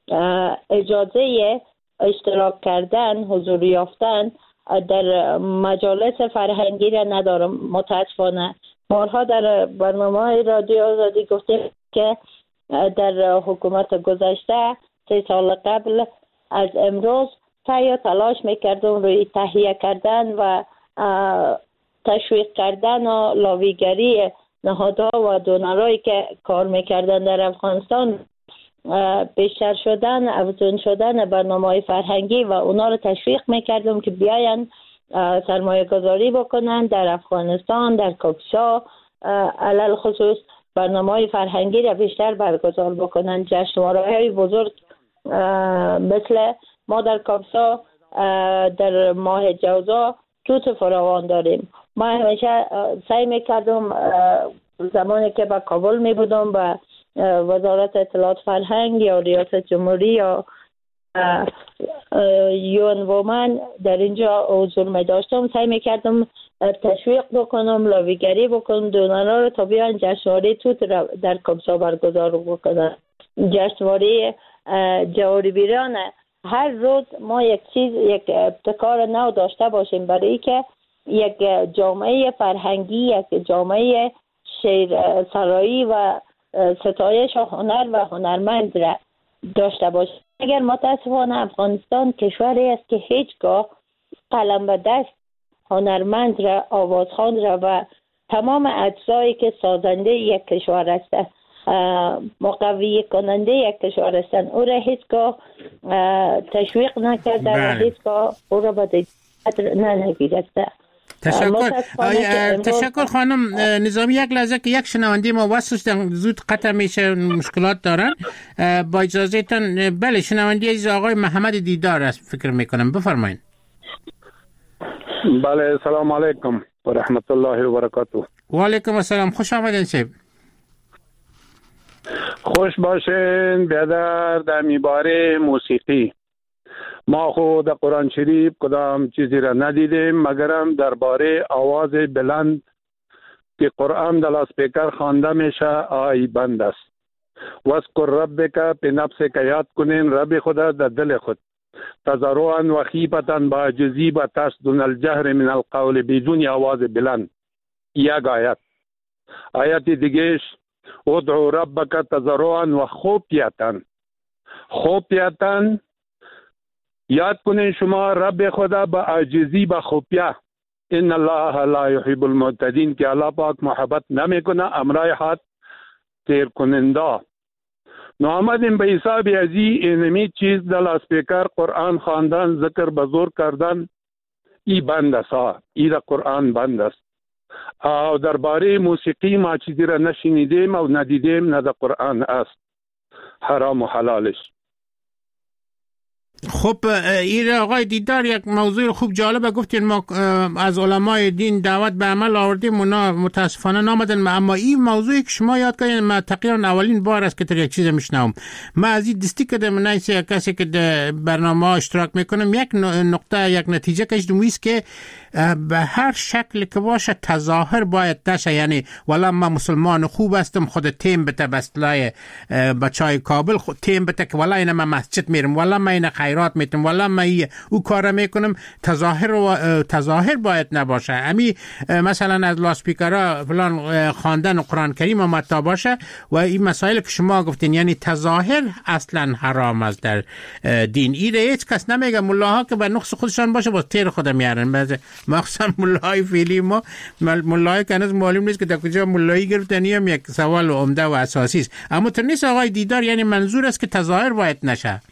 S5: اجازه اشتراک کردن، حضور یافتن در مجالس فرهنگی را ندارم متاسفانه. بارها در برنامه رادیو آزادی گفتیم که در حکومت گذشته 3 سال قبل از امروز سعی و تلاش میکردم روی تهیه کردن و تشویق کردن و لاویگری نهادها و دونرایی که کار میکردن در افغانستان، بیشتر شدن، افزون شدن برنامه‌های فرهنگی و اونا رو تشویق میکردم که بیاین سرمایه گذاری بکنن در افغانستان، در کاپیسا علل خصوص برنامه‌های فرهنگی را بیشتر برگزار بکنن. جشنواره‌های بزرگ مثل ما در کاپیسا در ماه جوزا توت فراوان داریم. من همیشه سعی میکردم زمانی که به کابل می بودم به وزارت اطلاعات فرهنگ یا ریاست جمهوری یا یون وومن در اینجا حضور می داشتم، سعی می کردم تشویق بکنم، لاویگری بکنم دونرها رو تا بیان جشنواره توت در کاپیسا برگزار بکنن. جشنواره جواری بیران هر روز ما یک ابتکار نو داشته باشیم برای که یک جامعه فرهنگی، یک جامعه شعر سرایی و ستایش هنر و هنرمند را داشته باشیم. اگر متاسفانه افغانستان کشوری است که هیچگاه قلم به دست هنرمند را، آوازخوان را و تمام اجزایی که سازنده یک کشور است، مقوی کننده یک کشور هستند، او را هیچگاه تشویق نکرده و هیچگاه او را به دقت نگرفته.
S3: تشکر خانم نظامی. یک لحظه که یک شنونده ما وصلش زود قطع میشه، مشکلات دارن. با اجازهتون بله شنونده عزیز آقای محمد دیدار است فکر میکنم، بفرمایید.
S8: بله سلام علیکم و رحمت الله و برکاته.
S3: و علیکم السلام، خوش آمدین شب.
S8: خوش باشین بیادر. در میباره موسیقی ما خود در قرآن شریف کدام چیزی را ندیدیم مگرم درباره آواز بلند که قرآن در لاسپیکر خوانده میشه آی بند است. وذکر ربک بنفسک، یاد کنین رب خدا در دل خود، تضرعا و خیفتا با عجزی و ترس دون الجهر من القول، بدون آواز بلند. یک آیت دیگهش ادعو ربک تضرعا و خفیتا، یاد کنین شما رب خدا با عاجزی با خفیه. ان الله لا يحب المعتدین، که الله پاک محبت نمیکنه امرای حد تیر کننده. نو آمدیم به حساب ازی اینمی چیز در اسپیکر قرآن خواندن، ذکر بزرگ کردن، ای بند است، ای در قرآن بند است. او درباره موسیقی ما چیزی را نشنیدیم و ندیدیم، نه در قرآن است، حرام و حلالش.
S3: خب این آقای دیدار یک موضوع خوب جالبه گفتین. ما از علمای دین دعوت به عمل آوردیم، اونا متاسفانه نامدن. اما این موضوعی که شما یاد کردین من تقریبا اولین بار است که در یک چیز میشنوم. من از این دستی کردم نیست کسی که در برنامه ها اشتراک میکنم یک نقطه، یک نتیجه کشیدم است که به هر شکل که باشه تظاهر باید تشه. یعنی والا من مسلمان خوب هستم، خود تیم بته بستلای بچای کابل خود تیم بته که والا اینا من مسجد میرم، والا من اینا خیرات میتونم والا من او کار میکنم، تظاهر باید نباشه. امی مثلا از لاسپیکرها فلان خواندن قرآن کریم متا باشه و این مسائل که شما گفتین یعنی تظاهر اصلا حرام است در دین. این هیچ کس نمیگه، ملاها که به نقص خودشان باشه باز تیر خود میارن، بعضی مخصوصا ملاهای فعلی ما ملاهای که هنوز معلوم نیست که در کجا ملایی گرفتن، هم یک سوال عمده و اساسی است. اما ترنیس آقای دیدار یعنی منظور است که تظاهر باید نشه.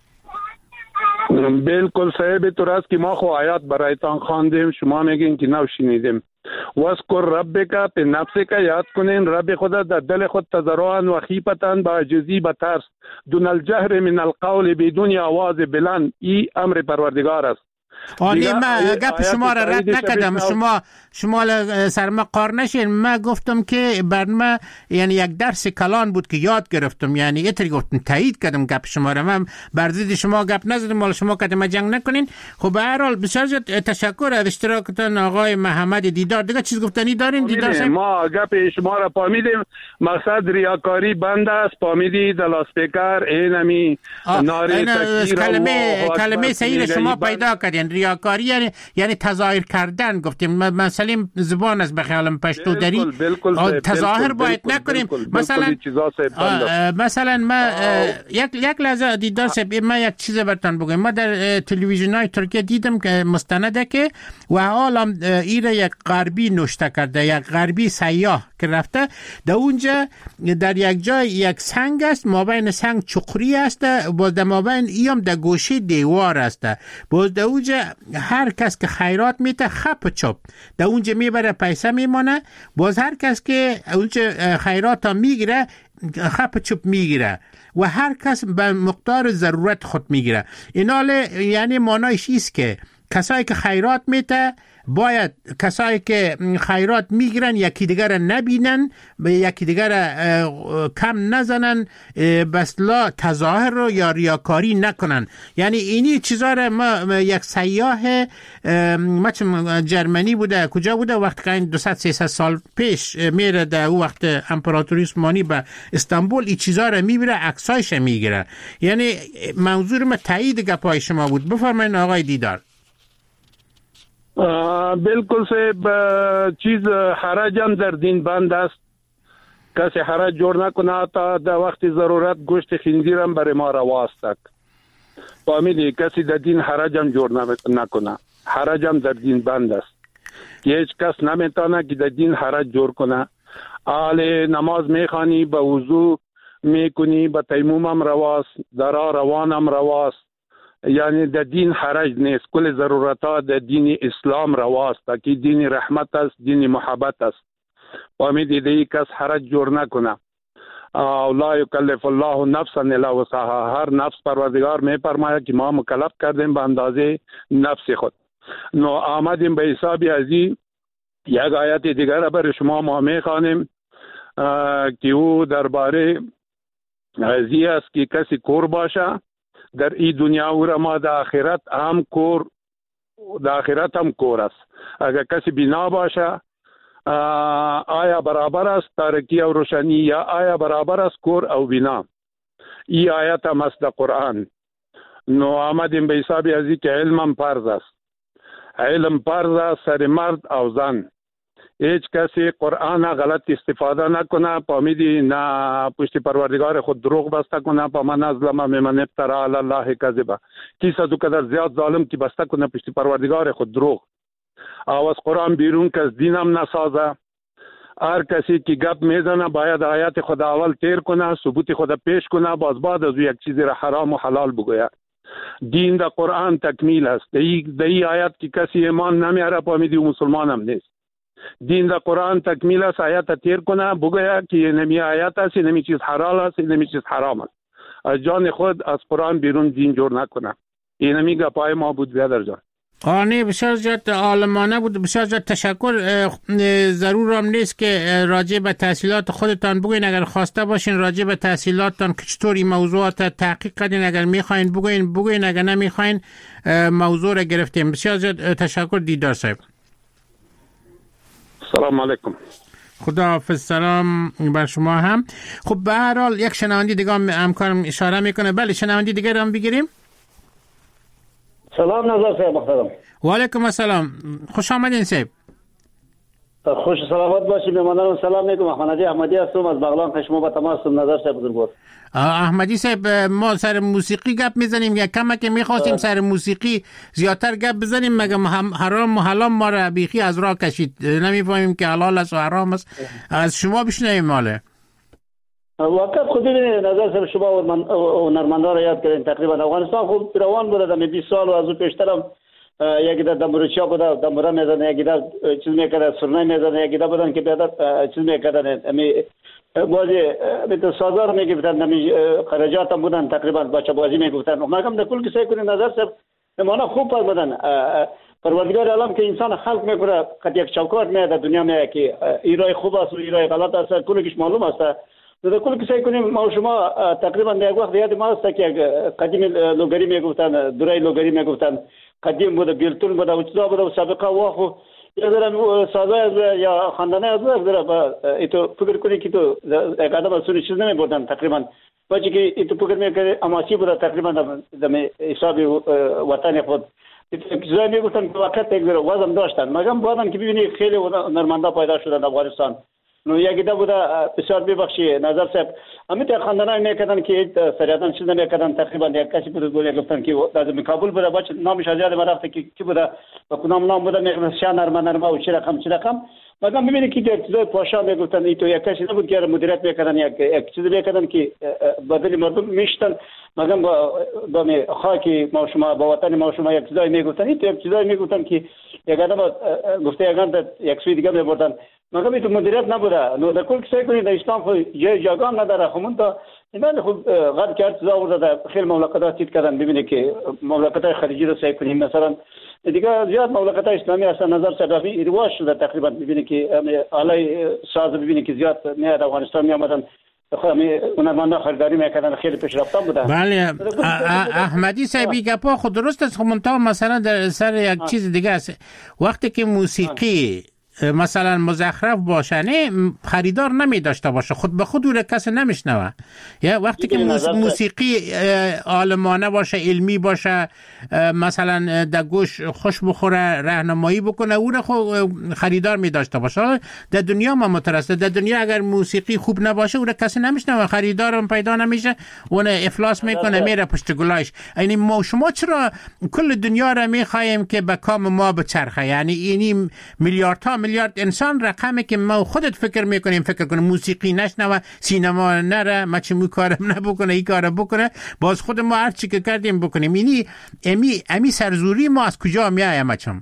S8: بالکل صاحب درست که ما خو آیات برایتان خواندیم، شما میگین که نو شنیدیم. وذکر ربک به نفسک، یاد کنین رب خدا در دل خود تضرعا و خیفتن با عجزی با ترس، دون الجهر من القول بدون آواز بلند. این امر پروردگار است.
S3: من گپ شما را رد نکردم، شما سرما قار نشین. من گفتم که بر من یعنی یک درس کلان بود که یاد گرفتم، یعنی اینطوری گفتم، تایید کردم گپ شما را. من بر ضد شما گپ نزدم، ولی شما کدام جنگ نکنین. خب به هر حال بسیار تشکر از اشتراکتان آقای محمد دیدار. دیگه چیز گفتنی دارین دیدار صاحب؟
S8: ما گپ شما را فهمیدیم، مقصد ریاکاری بند است. فهمیدی در لاسپیکر اینمی ناری تکبیر
S3: کلمه صحیح شما پیدا کردین. ریاکاری یعنی تظاهر کردن گفتیم. مثلا زبان از بخیالم پشتو داری تظاهر باید نکنیم. مثلا ما یک لحظه دیدار صاحب، من یک چیز براتون بگم. ما در تلویزیون‌های ترکیه دیدم که مستنده که و حالا ایره یک غربی نوشته کرده، یک غربی سیاح که رفته در اونجا، در یک جای یک سنگ است، مابین سنگ چقری است، باز در مابین ایام در گوشه دیوار است. باز در اونجا هر کس که خیرات میته خپ چپ در اونجا میبره پیسه میمانه، باز هر کس که اونجا خیرات ها میگیره خپ چپ میگیره و هر کس به مقدار ضرورت خود میگیره. ایناله یعنی معنایش ایست که کسایی که خیرات میته باید کسایی که خیرات میگیرن یکی دیگر نبینن، به یکی دیگر کم نزنن، بس لا تظاهر رو یا ریاکاری نکنن. یعنی اینی چیزا رو ما یک سیاح جرمنی بوده، کجا بوده، وقت که این 200-300 سال پیش میره در او وقت امپراتوری عثمانی به استانبول، این چیزا رو میبره عکسایش میگیره. یعنی منظور ما تایید گپای شما بود. بفرمایید آقای دیدار.
S8: بالکل صاحب، چیز حرج هم در دین بند است. کسی حرج جور نکنه تا در وقت ضرورت گوشت خنزیر هم برای ما رواست. فهمیدی؟ کسی در دین حرج هم جور نکنه. حرج هم در دین بند است. هیچ کس نمیتونه که در دین حرج جور کنه. آل نماز میخوانی، به وضو میکنی، به تیمم هم رواست، در روان هم رواست. یعنی در دین حرج نیست. کل ضرورتها در دین اسلام رواست که دین رحمت است، دین محبت است. فهمیدی؟ دیگه کس حرج جور نکنه. لا یکلف الله نفسا الا وسعها. هر نفس پروردگار میفرماید که ما مکلف کردیم به اندازه نفس خود. نو آمدیم به حساب ازی یک آیت دیگر برای شما ما میخوانیم که او درباره ازی است که کسی کور باشه در این دنیا و ما در آخرت هم کور، در آخرت هم کور است. اگر کسی بینا باشه آیا برابر است تاریکی و روشنی، یا آیا برابر است کور او بینا؟ این آیت هم است در قرآن. نو آمدیم به حساب ازی که علم هم فرض است. علم فرض است سر مرد او زن. هیچ کسی قرآن غلط استفاده نکنه. فهمیدی؟ نه پشت پروردگار خود دروغ بسته کنه. فمن اظلم ممن افترى علی الله کذبا. کسی از او قدر زیاد ظالم که بسته کنه پشت پروردگار خود دروغ. او از قرآن بیرون کس دین هم نسازه. هر کسی که گپ میزنه باید آیات خود اول تیر کنه، ثبوت خود پیش کنه، باز بعد از یک چیزی را حرام و حلال بگوید. دین در قرآن تکمیل است. در این آیات که کسی ایمان نمیاره فهمیدی و مسلمان هم نیست. دین در قرآن تکمیل است. آیات تیر کنه بگوید که نمی آیات است، نمی چیز حلال است، نمی چیز حرام است. از جان خود از قرآن بیرون دین جور نکنه. این نمی گپای ما بود بیادر جان.
S3: آنی بسیار زیاد عالمانه بود. بسیار زیاد تشکر. ضرور هم نیست که راجع به تحصیلات خودتان بگوین. اگر خواسته باشین راجع به تحصیلاتتان که چطوری موضوعات تحقیق کردین، اگر میخواین بگوین، اگر نمیخواین موضوع را گرفتیم. بسیار زیاد تشکر دیدار صاحب.
S8: سلام علیکم.
S3: خدا حافظ. سلام بر شما هم. خب به هر حال یک شنونده دیگه همکارم اشاره میکنه. بله شنونده دیگه هم بگیریم.
S9: سلام نظر صاحب محترم.
S3: و علیکم السلام، خوش آمدین صاحب.
S9: خوش سلامت باشید. مهمانان سلام میگم. احمدی هستم از بغلان کشمو با تماس. نظر صاحب بزرگوار.
S3: احمدی صاحب، ما سر موسیقی گپ میزنیم یا کمک میخواستیم سر موسیقی زیادتر گپ بزنیم، مگه حرام و حلال ما را بیخی از راه کشید، نمیفهمیم که حلال است و حرام است. از شما بشنویم. ماله
S9: واقعا خودی نظر صاحب شما و نرمندان را یاد کردین. تقریبا افغانستان خوب روان بوده در 20 سال و از اون پیشترم یکی در دمروچیا بوده، دمره میزنه، یکی در چیز میکرده سرنه میزنه، یکی در بودن که بیادر چیز میکردن بازی مثل سازار میگفتن، خرجات هم بودن، تقریبا بچه بازی میگفتن. مگم در کل کسی کنید نظر صاحب نمانه خوب پس بودن. پروردگار عالم که انسان خلق میکنه قد یک چوکات میاد در دنیا میاد که ایرای خوب است و ایرای غلط است، کلش معلوم است. در کل کسی کنیم ما و شما تقریبا در یک وقت یاد ما است که قدیم لوگری میگفتن، دورای لوگری میگفتن، قدیم بوده، بیلتون بوده و چیزا بوده و سابقه واخو یا در سازای یا خاندانه از ایتو فکر کنی که تو قدم از سونی چیز نمی بودن تقریبا باید که ایتو فکر میکنی اماسی بوده تقریبا در حساب وطن خود چیزایی میگفتن که وقت یک در وزن داشتن. مگم بودن که ببینی خیلی نرمنده پیدا شدن افغانستان. نو یکی دا بوده بسیار ببخشی نظر صاحب امیت خاندانای میکردن که سریعتاً چیز نمیکردن. تقریبا یک کسی بود گفتن که از کابل بوده، بچه نامش از یاد ما رفته که کی بوده و کدام نام بوده، میگفتن شاه نرمه و چی رقم. مگم ببینی که چیزای پاشا میگفتن ایتو یک کسی نبود که مدیریت میکردن، یک چیز میکردن که بدل مردم میشتن. مگم با خاکی ما شما با وطن ما شما یک چیزای میگفتن، ایتو یک چیزای میگفتن که یک آدم گفته یک سوی دیگه میبردن. مگم ایتو مدیریت نبوده. نو در کل کسی کنید در اسلام خود جاگان نداره. خمون تا اینا خود غرب کرد چیزا ورده خیلی مملکت‌ها چیت کردن. ببینی که مملکت‌های خارجی رو سعی کنیم مثلا دیگه زیاد مملکت‌های اسلامی هستن. نظر صداقی رواج شده تقریبا. ببینی که آلای ساز ببینی که زیاد میاد افغانستان میامدن هنرمندان خریداری میکردن، خیلی پیشرفته بودن.
S3: بله احمدی صاحبی گپا خود درست است. خب مثلا در سر یک چیز دیگه است، وقتی که موسیقی مثلا مزخرف باشه نه خریدار نمی داشته باشه، خود به خود او را کسی نمیشنوه. یا وقتی که موسیقی عالمانه باشه، علمی باشه، مثلا در گوش خوش بخوره، راهنمایی بکنه، او را خریدار می داشته باشه. در دنیا ما مترسته، در دنیا اگر موسیقی خوب نباشه او را کسی نمیشنوه، خریدار هم پیدا نمیشه، اون افلاس میکنه میره پشت گلاش. یعنی ما شما چرا کل دنیا را میخوایم که به کام ما بچرخه؟ یعنی اینی میلیارد انسان رقمی که ما خودت فکر میکنیم فکر کنیم موسیقی نشنوه، سینما نره، ما چه کارم نبکنه، این کارو بکنه، باز خود ما هر چی که کردیم بکنیم. اینی امی سرزوری ما از کجا میایه؟ مچم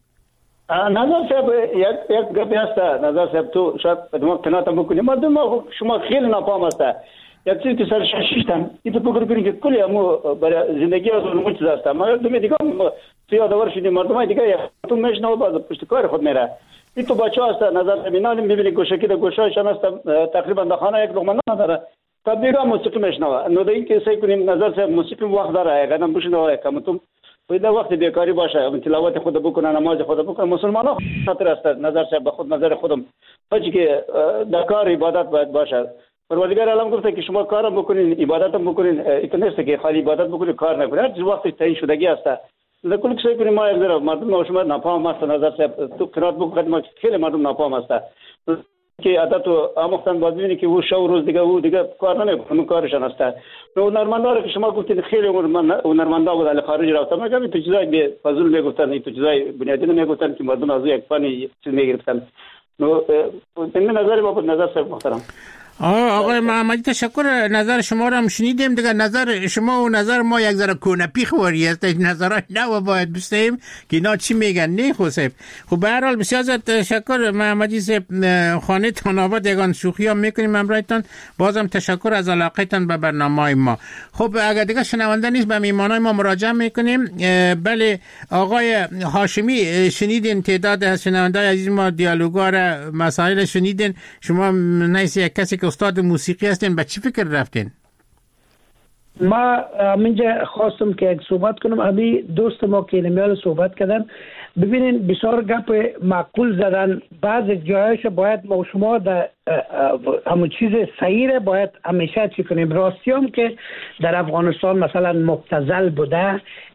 S9: نظر صاحب یک گپی هست. نظر صاحب تو شاید ما تناتم بکنیم مردم شما خیلی ناپام هست. یک چیزی که سر ششتن ایتو فکر کنید که کلی همو برای زندگی از اون چیز هست. ما دو دیگه سیادوار شدیم، مردم دیگه تو میشنو باز پشت کار خود میره. ایتو بچه هست. نظر ببینیم میبینی گوشکی در گوشهایشان هست تقریبا در خانه یک لقمه نداره، تا دیگه موسیقی میشنوه. نو دیگه که سعی کنیم نظر صاحب موسیقی وقت داره، یک آدم بشنوه کمتون در وقت بیکاری باشه، تلاوت خود بکنه، نماز خود بکنه. مسلمان ها خاطر است نظر صاحب به خود نظر خودم بچه که در کار عبادت باید باشه. پروردگار عالم گفته که شما کارم بکنین، عبادتم بکنین. این نیست که خالی عبادت بکنین کار نکنین، هر چیز وقتی تعیین شدگی است. در کل کسی کنیم ما یک ذره مردم ما شما ناپام است. نظر صاحب تو قرات بکنید ما خیلی مردم ناپام است که عادت و آموختن باید ببینی که او شو روز دیگه او دیگه کار نمیکنه، کارشان است. نو نرمندا که شما گفتید خیلی نرمندا بود علی خارج رفته، مگه تو چیزای به فضول میگفتن، تو چیزای بنیادی نمیگفتن که مردم از یک فنی چیز میگرفتن. نو این نظر ما بود. نظر صاحب محترم
S3: آقای محمدی تشکر. نظر شما را هم شنیدیم دیگه. نظر شما و نظر ما یک ذره کونپی خوری است. نظرهای نو باید بستیم که اینا چی میگن. نه خوصیب. خب به هر حال بسیار زیاد تشکر محمدی صاحب. خانه تان آباد یگان شوخی ها میکنیم همراهتان. بازم تشکر از علاقتان به برنامه ما. خب اگر دیگه شنونده نیست به میهمانای ما مراجعه میکنیم. بله آقای هاشمی شنیدین تعداد از شنونده عزیز ما دیالوگا را مسائل شنیدین. شما نیست یک کسی که استاد موسیقی هستین، به چی فکر رفتین؟
S4: ما منجا خواستم که یک صحبت کنم. امی دوست ما که نمیال صحبت کردن، ببینین بسیار گپ معقول زدن. بعض جایش باید ما شما در همون چیز صحیح باید همیشه چی کنیم. راستی هم که در افغانستان مثلا مبتذل بوده،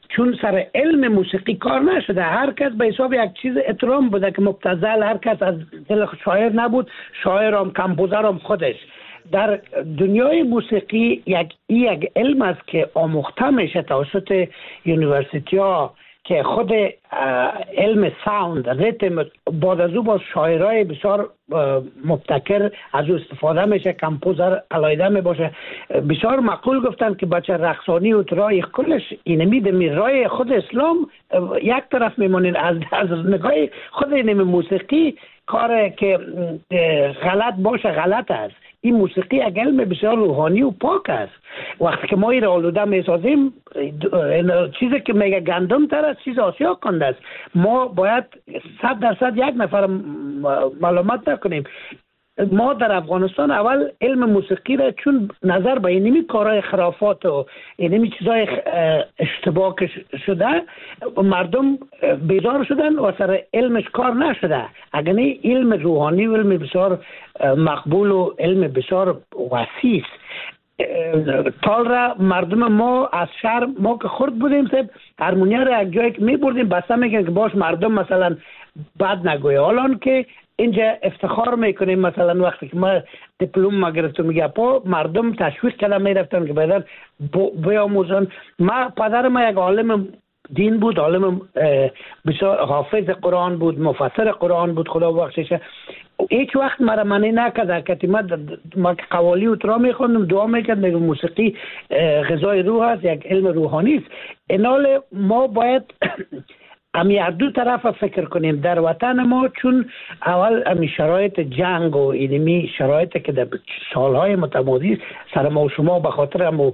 S4: چون سر علم موسیقی کار نشده، هر کس به حساب یک چیز احترام بوده که مبتذل، هر کس از دل شاعر نبود، شاعرم کمپوزرم خودش. در دنیای موسیقی یک علم است که آموخته میشه توسط یونیورسیتی ها که خود علم ساوند ریتم بعد از او با شاعرای بسیار مبتکر از او استفاده میشه، کمپوزر علاوه می باشه. بسیار معقول گفتن که بچه رقصانی و ترای کلش اینمی دمی رای خود اسلام یک طرف میمونین، از نگاه خود اینمی موسیقی کار که غلط باشه غلط است. این موسیقی یک علم بسیار روحانی و پاک است. وقتی که ما این را آلوده میسازیم، چیزی که میگه گندم تر از چیز آسیا کنده است. ما باید 100% یک نفر ملامت نکنیم. ما در افغانستان اول علم موسیقی را چون نظر به اینمی کارهای خرافات و اینمی چیزای اشتباه شده، مردم بیزار شدن و سر علمش کار نشده. اگر نه علم روحانی و علم بسیار مقبول و علم بسیار وسیع تال را مردم ما از شهر ما که خورد بودیم سب هارمونیا را یک جایی که می بردیم بسته میگن که باش مردم مثلا بد نگویه. حالا که اینجا افتخار میکنیم مثلا وقتی که ما دیپلم ما گرفتم میگه پا مردم تشویق کردن میرفتن که بعدن بیاموزن. ما پدرم یک عالم دین بود، عالم بسیار حافظ قرآن بود، مفسر قرآن بود، خدا بخشش. هیچ وقت مرا منی نکرد که ما که قوالی و ترا میخوندم دعا میکرد میگم موسیقی غذای روح است، یک علم روحانی است. اینال ما باید امی دو طرف فکر کنیم در وطن ما، چون اول امی شرایط جنگ و اینمی شرایط که در سالهای متمادی سر ما و شما به خاطر امو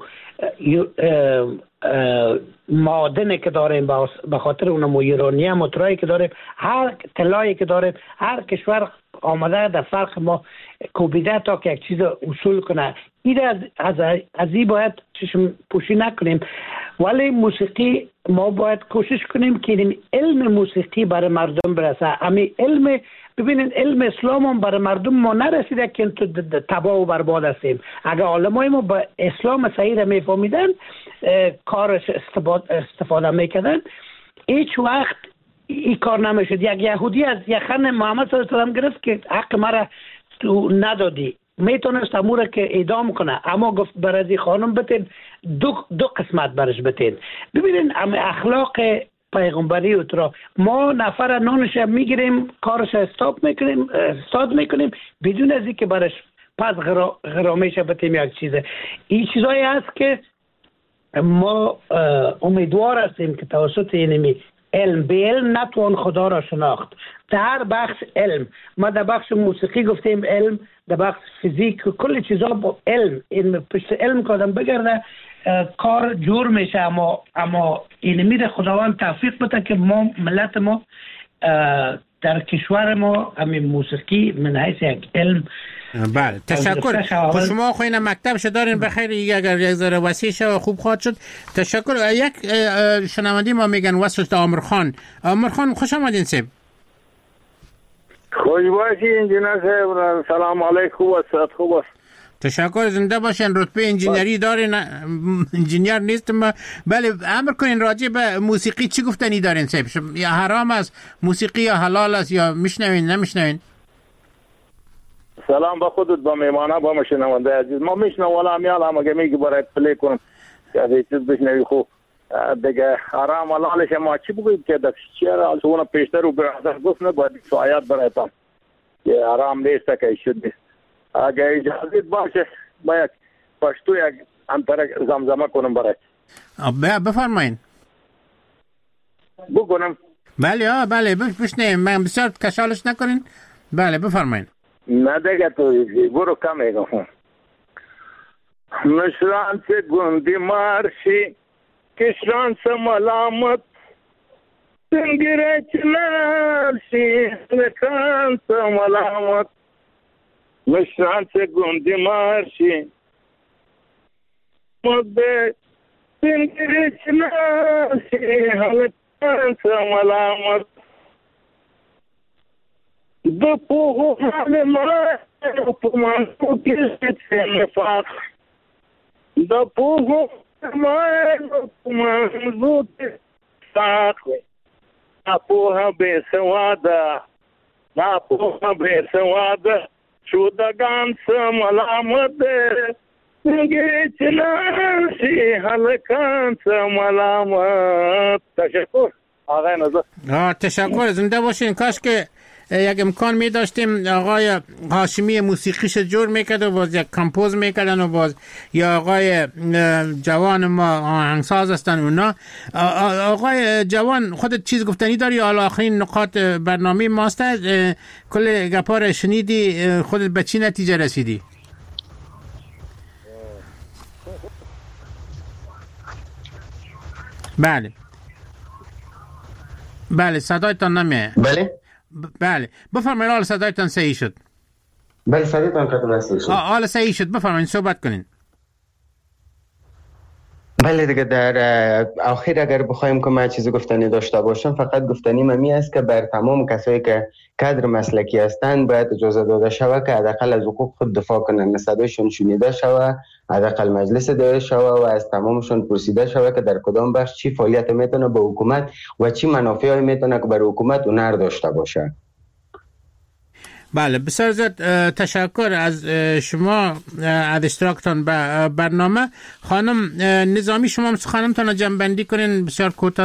S4: معادنی که داریم، به خاطر اونمو یورانیم و ترایی که داریم، هر طلایی که داریم، هر کشور آمده در فرق ما کوبیده تا که یک چیز اصول کنه. این از این باید چشم پوشی نکنیم. ولی موسیقی ما باید کوشش کنیم که علم موسیقی برای مردم برسه. امی علم ببینید علم اسلام هم برای مردم ما نرسیده که تو تباه و برباد هستیم. اگر علمای ما با اسلام صحیح را میفهمیدن، کارش استفاده میکردن، هیچ وقت این کار نمیشد. یک یهودی از یخن محمد صلی الله علیه و گرفت که حق مرا تو ندادی، میتونست امور که اعدام کنه، اما گفت برای خانم بتین دو قسمت برش بتین. ببینین اخلاق پیغمبری و ترا ما نفر نانش میگیریم، کارش استاپ میکنیم بدون از اینکه برش پس غرامیش بتیم یک چیزه. این چیزایی هست که ما امیدوار هستیم که توسط اینمی علم به علم نتوان خدا را شناخت. در بخش علم، ما در بخش موسیقی گفتیم علم، در بخش فیزیک و کل چیزا با علم، این پشت علم کادم بگرده کار جور میشه. اما اینمی ده خداوند توفیق بده که ما ملت ما در کشور ما همین موسیقی من حیث یک علم.
S3: بله تشکر. خب شما خوین مکتبش دارین بخیر، اگر یک ذره وسیع شه و خوب خواهد شد. تشکر. یک شنوندی ما میگن واسط عامر خان خوش آمدین سیب.
S8: خوش باشی انجینر صاحب. سلام علیکم. خوب است، خوب است.
S3: تشکر. زنده باشین. رتبه انجینری دارین؟ انجینیر نیستم. بله امر کنین راجع به موسیقی چی گفتنی دارین سیب؟ یا حرام است موسیقی یا حلال است یا میشنوین نمیشنوین؟
S8: سلام به خودت، با میمانه، با شنونده عزیز. ما میشنوم ولی امیال هم اگه میگی برای پلی کنم که چیز بشنوی خوب دیگه حرام حلالش ما چی بگوید که در شعر آلتونه پیشتر و برادر گفت نباید آیات برایتان که حرام نیست که شد. اگه اجازت باشه باید پشتو یک انتر زمزمه کنم برای.
S3: بفرمایین.
S8: بکنم.
S3: بله بشنویم. من بسیار کشالش نکنین. بله بفرمایین.
S8: نه دیگه تو برو کم میگم. نشران سے گندی مارشی کشران سے ملامت سنگره چنارشی نشران سے ملامت نشران سے گندی مارشی مده سنگره چنارشی نشران سے ملامت دو پوهو حال ما پمان کو کسی نفاق دو پوهو
S10: منظور ساقه نپوها به سواده نپوها به سواده شودگان سملامت میگه چنانسی حلقان سملامت. تشکر آقای نظر.
S3: تشکر، زنده باشین. کاش که یک امکان می داشتیم آقای هاشمی موسیقیش جور میکرد و باز یک کمپوز میکردن و باز یا آقای جوان ما آهنگساز هستن اونا. آقای جوان خودت چیز گفتنی داری یا آخرین نقاط برنامه ماست؟ کل گپار شنیدی، خودت به چی نتیجه رسیدی؟ بله صدایتان نمیه. بله بفرمایید. حال صدایتان صحیح شد.
S6: بله صدایتان قطعا صحیح شد.
S3: حال صحیح شد، بفرمایید صحبت کنین.
S6: بله دیگه در آخر اگر بخوایم که من چیزی گفتنی داشته باشم، فقط گفتنی ممی است که بر تمام کسایی که کادر مسلکی هستند باید اجازه داده شود که حداقل از حقوق خود دفاع کنند، صدایشون شنیده شود، حداقل مجلس دایر شود و از تمامشون پرسیده شود که در کدام بخش چی فعالیت میتونه به حکومت و چی منافعی میتونه که بر حکومت اونر داشته باشه.
S3: بله بسیار زیاد تشکر از شما از اشتراکتان به برنامه. خانم نظامی شما خانمتان جمع‌بندی کنین بسیار کوتاه.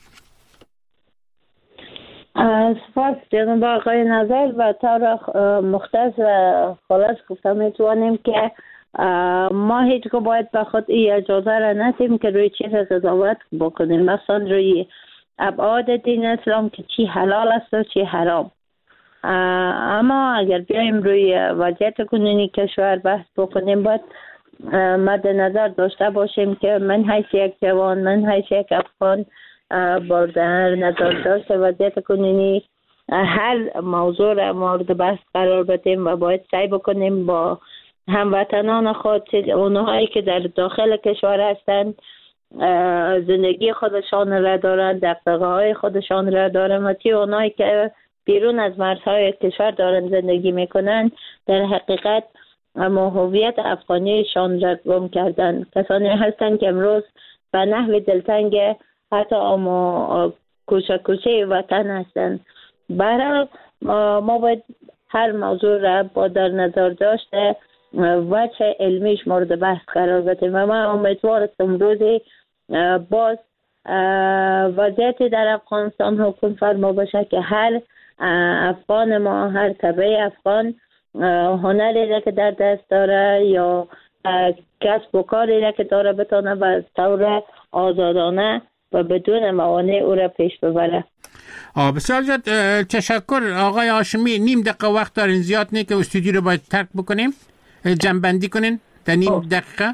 S5: سپاس جناب آقای نظر. و طور مختصر و خلاص گفتم میتوانیم که ما هیچ که باید به خود این اجازه را ندیم که روی چیز قضاوت بکنیم، مثلا روی ابعاد دین اسلام که چی حلال است و چی حرام. اما اگر بیایم روی وضعیت کنونی کشور بحث بکنیم باید مد نظر داشته باشیم که من حیث یک جوان، من حیث یک افغان با در نظر داشته وضعیت کنونی هر موضوع را مورد بحث قرار بدیم و باید سعی بکنیم با هموطنان خود، اونهایی که در داخل کشور هستند زندگی خودشان را دارند، دغدغه‌های خودشان را دارند و تی اونهایی که بیرون از مرزهای کشور دارن زندگی میکنن در حقیقت اما هویت افغانیشان را گم کردن. کسانی هستند که امروز به نحو دلتنگ حتی اما کوچه وطن هستند. برای ما باید هر موضوع را با در نظر داشته وجه علمیش مورد بحث قرار بدیم و من امیدوار هستم روزی باز وضعیت در افغانستان حکم فرما باشه که هر افغان ما، هر طبعه افغان هنری را که در دست داره یا کسب و کاری را که داره بتونه به طور آزادانه و بدون موانع او را پیش ببره.
S3: بسیار زیاد تشکر آقای هاشمی. نیم دقیقه وقت دارین، زیاد نه که استودیو رو باید ترک بکنیم، جمع‌بندی کنین در نیم دقیقه.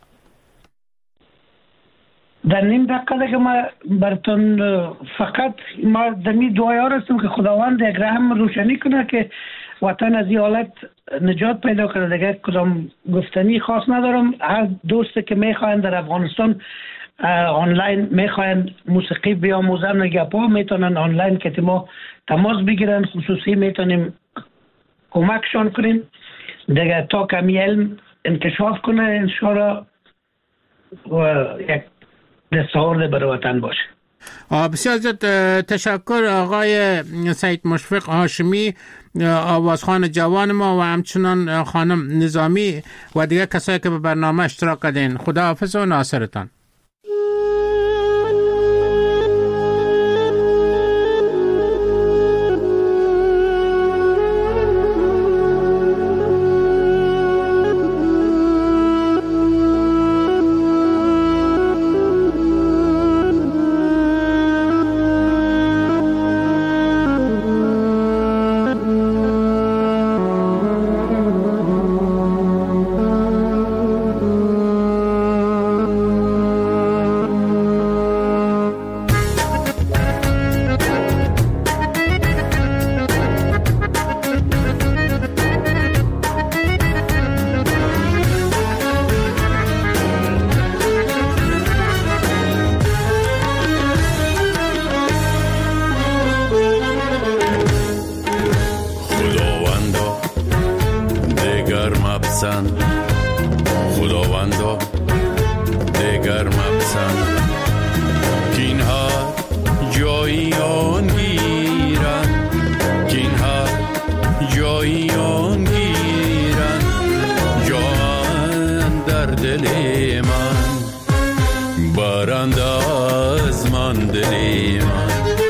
S4: در نیم دقیقه که ما براتون فقط ما دمی دعای هستم که خداوند یک رحم روشنی کنه که وطن از این حالت نجات پیدا کنه. دیگه کدام گفتنی خاص ندارم. هر دوستی که میخواین در افغانستان آنلاین میخواین موسیقی بیاموزن و گپا میتونن آنلاین که ما تماس بگیرن، خصوصی میتونیم کمکشان کنیم دیگه تا کمی علم انکشاف کنه انشاءالله و یک دستاورد برای وطن باشه.
S3: بسیار زیاد تشکر آقای سید مشفق هاشمی، آوازخوان جوان ما و همچنان خانم نظامی و دیگر کسایی که به برنامه اشتراک کردین. خداحافظ و ناصرتان.
S11: دگر مپسند که اینها جایی آن گیرن که اینها جایی آن گیرن جان در دل من برند از من دل من